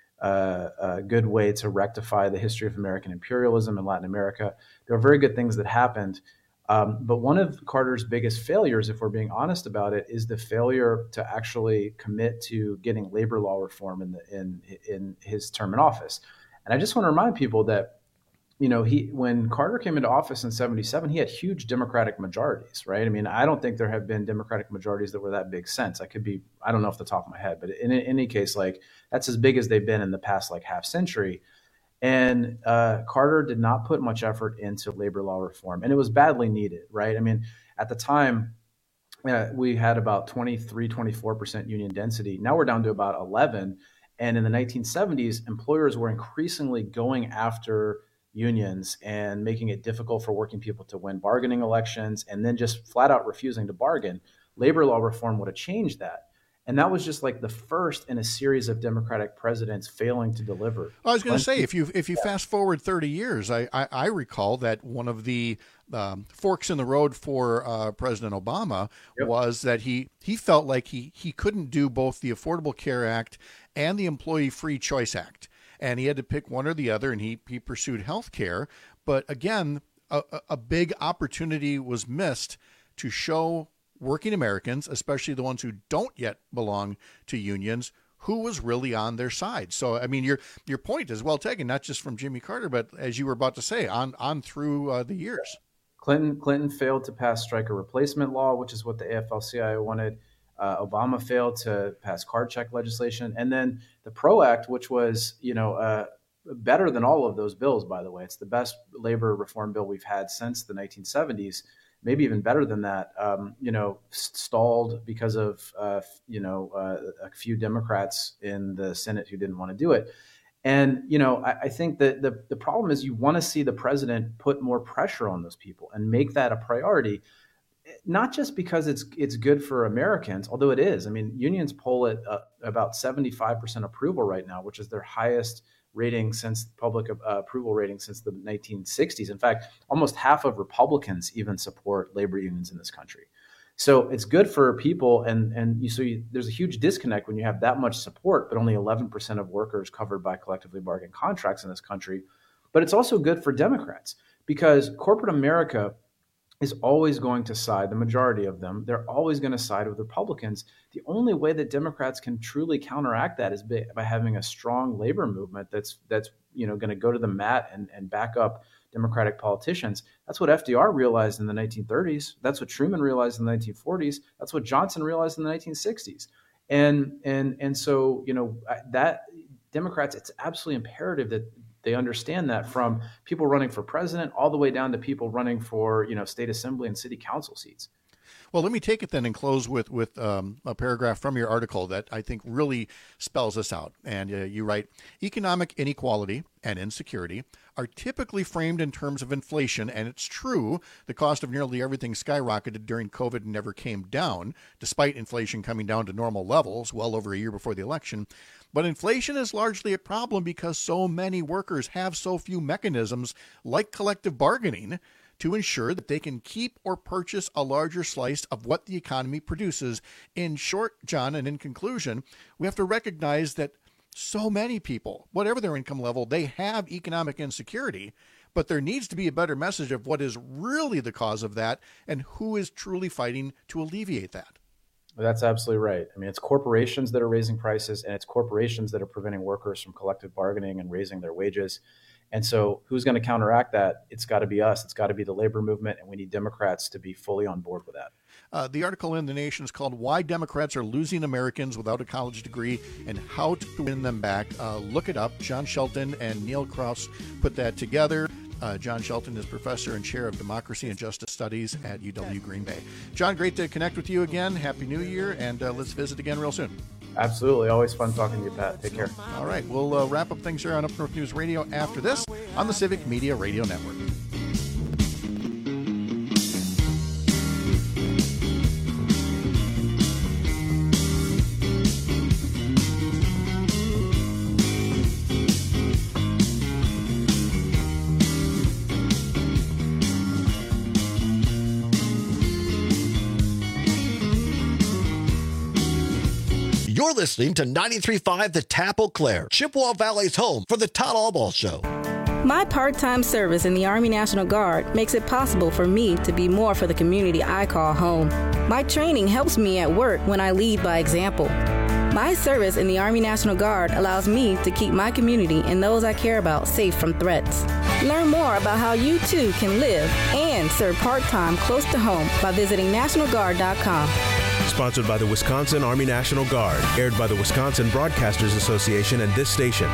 Speaker 3: good way to rectify the history of American imperialism in Latin America. There were very good things that happened. But one of Carter's biggest failures, if we're being honest about it, is the failure to actually commit to getting labor law reform in his term in office. And I just want to remind people that, when Carter came into office in 1977, he had huge Democratic majorities, right? I mean, I don't think there have been Democratic majorities that were that big since. I don't know off the top of my head, but in any case, that's as big as they've been in the past half century. And Carter did not put much effort into labor law reform, and it was badly needed, right? I mean, at the time, we had about 24% union density. Now we're down to about 11. And in the 1970s, employers were increasingly going after unions and making it difficult for working people to win bargaining elections, and then just flat out refusing to bargain. Labor law reform would have changed that. And that was just the first in a series of Democratic presidents failing to deliver.
Speaker 21: I was going to say, if you fast forward 30 years, I recall that one of the forks in the road for President Obama was that he felt like he couldn't do both the Affordable Care Act and the Employee Free Choice Act. And he had to pick one or the other, and he pursued health care. But again, a big opportunity was missed to show working Americans, especially the ones who don't yet belong to unions, who was really on their side. So, I mean, your point is well taken, not just from Jimmy Carter, but as you were about to say, on through the years.
Speaker 3: Clinton failed to pass striker replacement law, which is what the AFL-CIO wanted. Obama failed to pass card check legislation. And then the PRO Act, which was, better than all of those bills, by the way. It's the best labor reform bill we've had since the 1970s, maybe even better than that, stalled because of, a few Democrats in the Senate who didn't want to do it. And, I think that the problem is you want to see the president put more pressure on those people and make that a priority. Not just because it's good for Americans, although it is. I mean, unions poll at about 75% approval right now, which is their highest rating since public approval rating since the 1960s. In fact, almost half of Republicans even support labor unions in this country. So it's good for people, there's a huge disconnect when you have that much support, but only 11% of workers covered by collectively bargained contracts in this country. But it's also good for Democrats because corporate America is always going to side, the majority of them, they're always going to side with Republicans. The only way that Democrats can truly counteract that is by having a strong labor movement that's going to go to the mat and back up Democratic politicians. That's what FDR realized in the 1930s. That's what Truman realized in the 1940s. That's what Johnson realized in the 1960s. And so, that Democrats, it's absolutely imperative that they understand that, from people running for president all the way down to people running for, state assembly and city council seats.
Speaker 21: Well, let me take it then and close with a paragraph from your article that I think really spells this out. And you write, economic inequality and insecurity are typically framed in terms of inflation. And it's true, the cost of nearly everything skyrocketed during COVID and never came down, despite inflation coming down to normal levels well over a year before the election. But inflation is largely a problem because so many workers have so few mechanisms like collective bargaining to ensure that they can keep or purchase a larger slice of what the economy produces. In short, John, and in conclusion, we have to recognize that so many people, whatever their income level, they have economic insecurity, but there needs to be a better message of what is really the cause of that and who is truly fighting to alleviate that.
Speaker 3: That's absolutely right. I mean, it's corporations that are raising prices, and it's corporations that are preventing workers from collective bargaining and raising their wages. And so who's going to counteract that? It's got to be us. It's got to be the labor movement, and we need Democrats to be fully on board with that.
Speaker 21: The article in The Nation is called Why Democrats Are Losing Americans Without a College Degree and How to Win Them Back. Look it up. John Shelton and Neil Krauss put that together. John Shelton is professor and chair of democracy and justice studies at UW Green Bay. John, great to connect with you again. Happy New Year, and let's visit again real soon.
Speaker 3: Absolutely. Always fun talking to you, Pat. Take care.
Speaker 21: All right. We'll wrap up things here on Up North News Radio after this on the Civic Media Radio Network.
Speaker 11: You're listening to 93.5 The Tap Eau Claire, Chippewa Valley's home for the Todd Albaugh Show.
Speaker 12: My part-time service in the Army National Guard makes it possible for me to be more for the community I call home. My training helps me at work when I lead by example. My service in the Army National Guard allows me to keep my community and those I care about safe from threats. Learn more about how you too can live and serve part-time close to home by visiting NationalGuard.com.
Speaker 13: Sponsored by the Wisconsin Army National Guard. Aired by the Wisconsin Broadcasters Association and this station.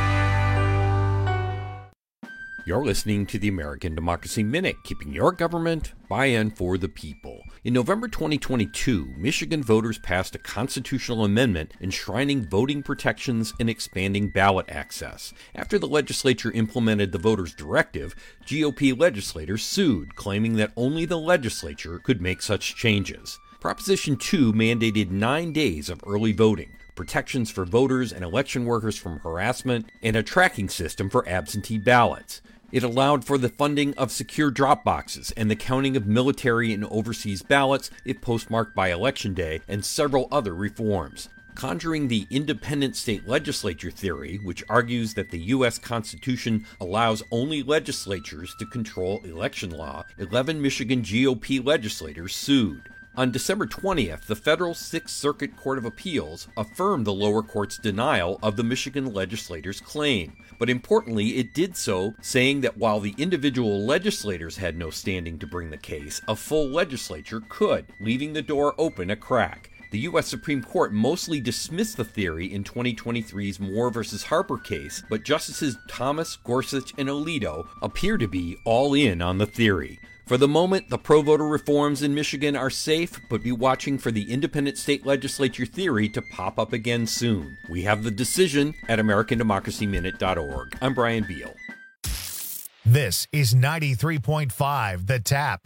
Speaker 15: You're listening to the American Democracy Minute, keeping your government by and for the people. In November 2022, Michigan voters passed a constitutional amendment enshrining voting protections and expanding ballot access. After the legislature implemented the voters' directive, GOP legislators sued, claiming that only the legislature could make such changes. Proposition 2 mandated 9 days of early voting, protections for voters and election workers from harassment, and a tracking system for absentee ballots. It allowed for the funding of secure drop boxes and the counting of military and overseas ballots if postmarked by Election Day, and several other reforms. Conjuring the independent state legislature theory, which argues that the U.S. Constitution allows only legislatures to control election law, 11 Michigan GOP legislators sued. On December 20th, the federal Sixth Circuit Court of Appeals affirmed the lower court's denial of the Michigan legislators' claim. But importantly, it did so saying that while the individual legislators had no standing to bring the case, a full legislature could, leaving the door open a crack. The U.S. Supreme Court mostly dismissed the theory in 2023's Moore v. Harper case, but Justices Thomas, Gorsuch, and Alito appear to be all in on the theory. For the moment, the pro-voter reforms in Michigan are safe, but be watching for the independent state legislature theory to pop up again soon. We have the decision at AmericanDemocracyMinute.org. I'm Brian Beal.
Speaker 1: This is 93.5 The Tap.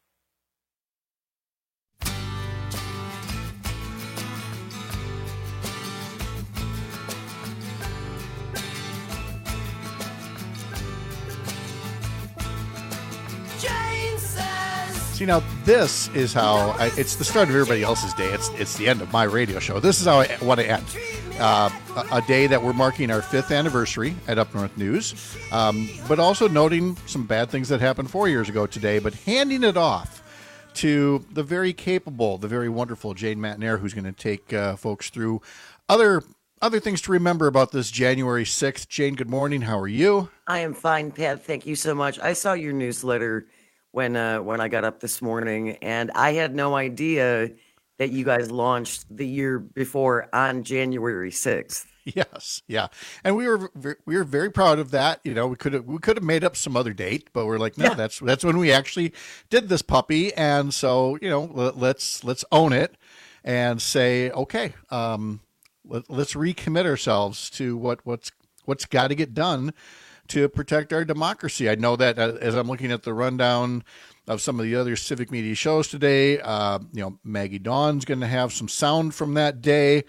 Speaker 21: See, now this is how it's the start of everybody else's day. It's the end of my radio show. This is how I want to end. A day that we're marking our 5th anniversary at Up North News, but also noting some bad things that happened 4 years ago today, but handing it off to the very capable, the very wonderful Jane Matnair, who's going to take folks through other things to remember about this January 6th. Jane, good morning. How are you?
Speaker 7: I am fine, Pat. Thank you so much. I saw your newsletter when I got up this morning, and I had no idea that you guys launched the year before on January 6th.
Speaker 21: Yes, yeah, and we were very proud of that. You know, we could have made up some other date, but we're like, no, yeah. that's when we actually did this puppy, and so let's own it and say, okay, let's recommit ourselves to what's got to get done to protect our democracy. I know that as I'm looking at the rundown of some of the other civic media shows today, Maggie Dawn's going to have some sound from that day.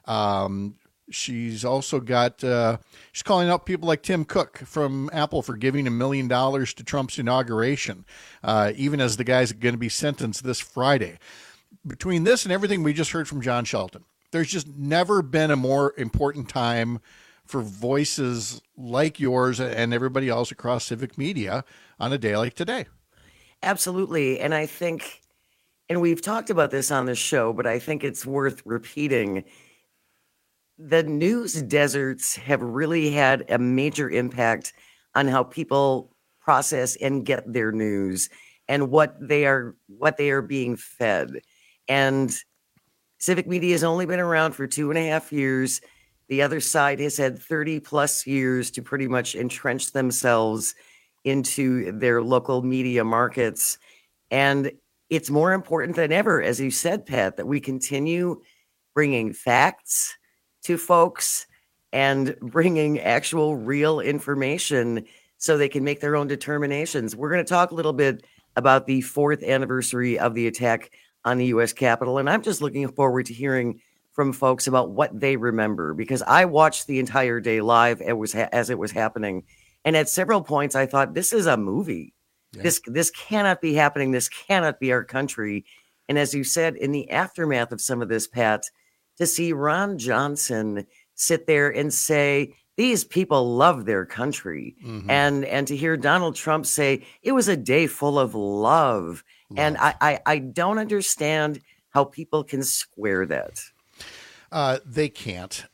Speaker 21: She's also got, she's calling out people like Tim Cook from Apple for giving $1 million to Trump's inauguration, even as the guy's going to be sentenced this Friday. Between this and everything we just heard from John Shelton, there's just never been a more important time for voices like yours and everybody else across civic media on a day like today.
Speaker 7: Absolutely. And I think, and we've talked about this on this show, but I think it's worth repeating. The news deserts have really had a major impact on how people process and get their news and what they are being fed. And civic media has only been around for 2.5 years. The other side has had 30 plus years to pretty much entrench themselves into their local media markets. And it's more important than ever, as you said, Pat, that we continue bringing facts to folks and bringing actual real information so they can make their own determinations. We're going to talk a little bit about the 4th anniversary of the attack on the U.S. Capitol. And I'm just looking forward to hearing from folks about what they remember, because I watched the entire day live as it was happening. And at several points, I thought, this is a movie. Yeah. This cannot be happening. This cannot be our country. And as you said, in the aftermath of some of this, Pat, to see Ron Johnson sit there and say, these people love their country. Mm-hmm. And to hear Donald Trump say, it was a day full of love. And I don't understand how people can square that.
Speaker 21: They can't.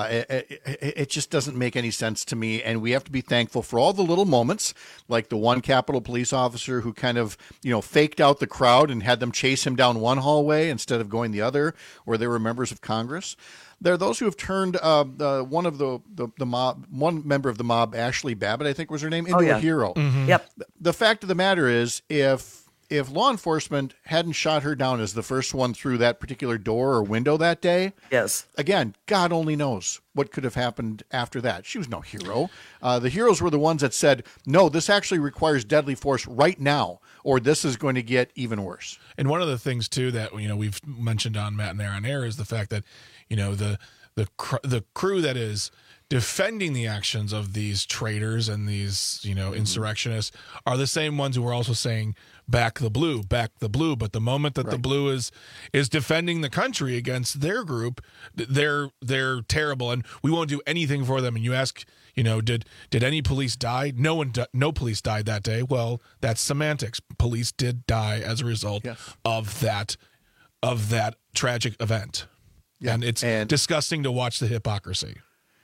Speaker 21: It just doesn't make any sense to me. And we have to be thankful for all the little moments, like the one Capitol Police officer who kind of, faked out the crowd and had them chase him down one hallway instead of going the other, where there were members of Congress. There are those who have turned one member of the mob, Ashley Babbitt, I think was her name, into a hero.
Speaker 7: Mm-hmm. Yep.
Speaker 21: The fact of the matter is, if law enforcement hadn't shot her down as the first one through that particular door or window that day,
Speaker 7: yes,
Speaker 21: again, God only knows what could have happened after that. She was no hero. The heroes were the ones that said, no, this actually requires deadly force right now, or this is going to get even worse.
Speaker 5: And one of the things, too, that we've mentioned on Matt and Air on Air is the fact that, the crew that is defending the actions of these traitors and these, insurrectionists are the same ones who are also saying, back the blue. But the moment that the blue is defending the country against their group, they're terrible, and we won't do anything for them. And you ask, did any police die? No police died that day. Well, that's semantics. Police did die as a result of that tragic event. Yeah. And it's disgusting to watch the hypocrisy.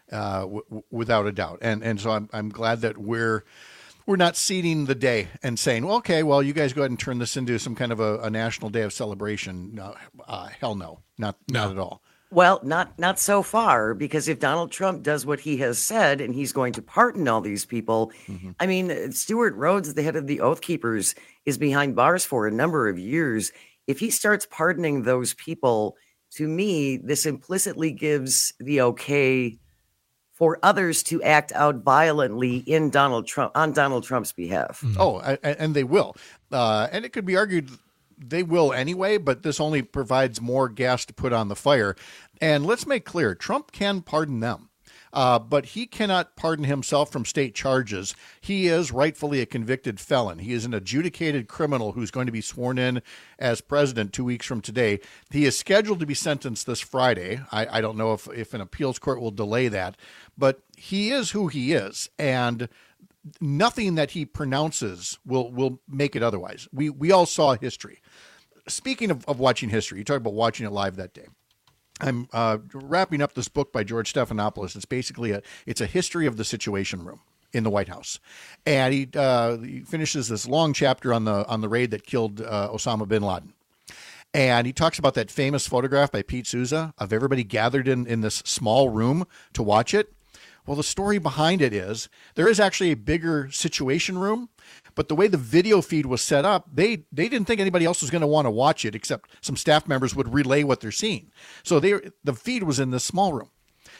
Speaker 21: Without a doubt. And so I'm glad that we're not ceding the day and saying, well, okay, well, you guys go ahead and turn this into some kind of a national day of celebration. Hell no, not at all.
Speaker 7: Well, not so far, because if Donald Trump does what he has said and he's going to pardon all these people, mm-hmm. I mean, Stuart Rhodes, the head of the Oath Keepers, is behind bars for a number of years. If he starts pardoning those people, to me, this implicitly gives the okay for others to act out violently on Donald Trump's behalf.
Speaker 21: Mm-hmm. Oh, and they will. And it could be argued they will anyway, but this only provides more gas to put on the fire. And let's make clear, Trump can pardon them. But he cannot pardon himself from state charges. He is rightfully a convicted felon. He is an adjudicated criminal who's going to be sworn in as president 2 weeks from today. He is scheduled to be sentenced this Friday. I don't know if an appeals court will delay that, but he is who he is, and nothing that he pronounces will make it otherwise. We all saw history. Speaking of watching history, you talk about watching it live that day. I'm wrapping up this book by George Stephanopoulos. It's basically it's a history of the Situation Room in the White House, and he finishes this long chapter on the raid that killed Osama bin Laden, and he talks about that famous photograph by Pete Souza of everybody gathered in this small room to watch it. Well, the story behind it is there is actually a bigger Situation Room, but the way the video feed was set up, they didn't think anybody else was going to want to watch it except some staff members would relay what they're seeing. So the feed was in this small room.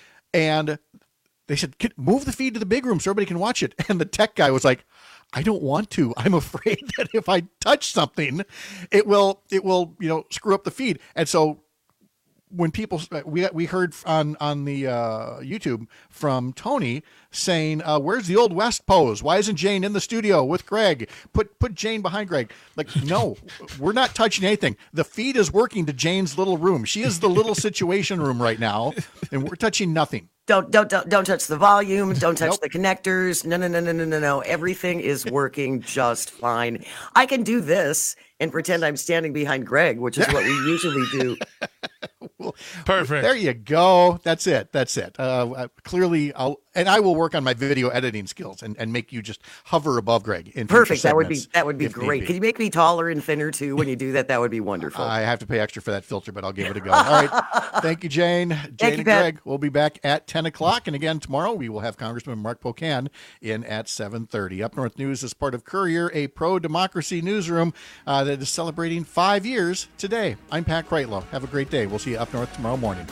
Speaker 21: And they said, move the feed to the big room so everybody can watch it. And the tech guy was like, I don't want to. I'm afraid that if I touch something, it will screw up the feed. And so when people, we heard on the YouTube from Tony saying, where's the Old West pose? Why isn't Jane in the studio with Greg? Put Jane behind Greg. Like, no, we're not touching anything. The feed is working to Jane's little room. She is the little Situation Room right now, and we're touching nothing.
Speaker 7: Don't touch the volume. Don't touch the connectors. No. Everything is working just fine. I can do this and pretend I'm standing behind Greg, which is what we usually do.
Speaker 21: Well, perfect. There you go. That's it. Clearly, And I will work on my video editing skills and make you just hover above Greg. In
Speaker 7: Perfect. That would be
Speaker 21: if
Speaker 7: great. Can you make me taller and thinner too when you do that? That would be wonderful.
Speaker 21: I have to pay extra for that filter, but I'll give it a go. All right. Thank you, Jane. Jane and Greg will be back at 10 o'clock. And again, tomorrow we will have Congressman Mark Pocan in at 7:30. Up North News is part of Courier, a pro-democracy newsroom that is celebrating 5 years today. I'm Pat Kreitlow. Have a great day. We'll see you up north tomorrow morning.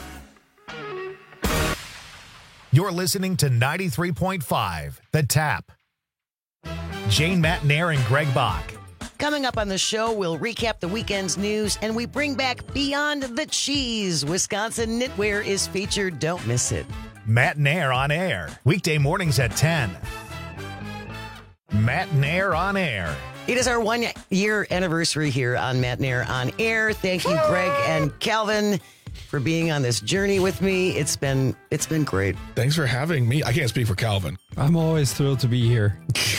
Speaker 1: You're listening to 93.5 The Tap. Jane Matenaer and Greg Bach.
Speaker 7: Coming up on the show, we'll recap the weekend's news and we bring back Beyond the Cheese. Wisconsin Knitwear is featured. Don't miss it.
Speaker 1: Matenaer on Air. Weekday mornings at 10. Matenaer on Air.
Speaker 7: It is our 1 year anniversary here on Matenaer on Air. Thank you, Greg and Calvin, for being on this journey with me. It's been great.
Speaker 5: Thanks for having me. I can't speak for Calvin.
Speaker 14: I'm always thrilled to be here.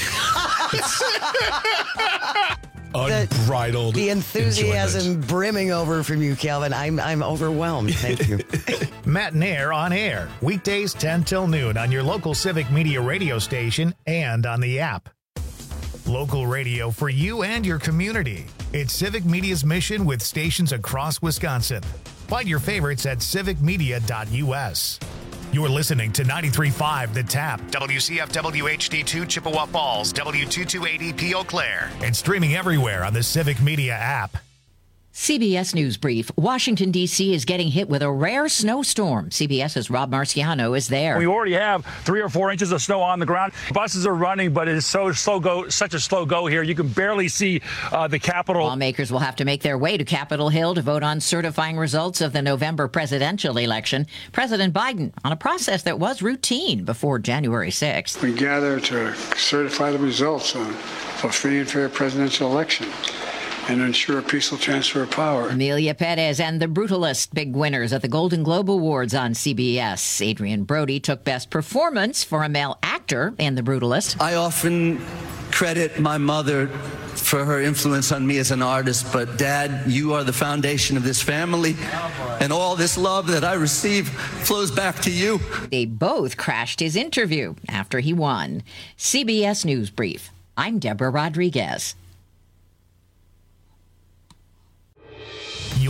Speaker 5: Unbridled
Speaker 7: the enthusiasm
Speaker 5: enjoyment.
Speaker 7: brimming over from you, Calvin. I'm overwhelmed. Thank you.
Speaker 1: Matenaer on Air. Weekdays 10 till noon on your local Civic Media radio station and on the app. Local radio for you and your community. It's Civic Media's mission with stations across Wisconsin. Find your favorites at civicmedia.us. You're listening to 93.5 The Tap, WCFW HD2 Chippewa Falls, W228EP Eau Claire, and streaming everywhere on the Civic Media app.
Speaker 19: CBS News Brief. Washington, D.C. is getting hit with a rare snowstorm. CBS's Rob Marciano is there.
Speaker 20: We already have 3 or 4 inches of snow on the ground. Buses are running, but it is such a slow go here. You can barely see the Capitol.
Speaker 19: Lawmakers will have to make their way to Capitol Hill to vote on certifying results of the November presidential election. President Biden on a process that was routine before January 6th.
Speaker 22: We gather to certify the results of a free and fair presidential election and ensure a peaceful transfer of power.
Speaker 19: Amelia Perez and The Brutalist, big winners at the Golden Globe Awards on CBS. Adrian Brody took Best Performance for a male actor in The Brutalist.
Speaker 23: I often credit my mother for her influence on me as an artist, but Dad, you are the foundation of this family, and all this love that I receive flows back to you.
Speaker 19: They both crashed his interview after he won. CBS News Brief. I'm Deborah Rodriguez.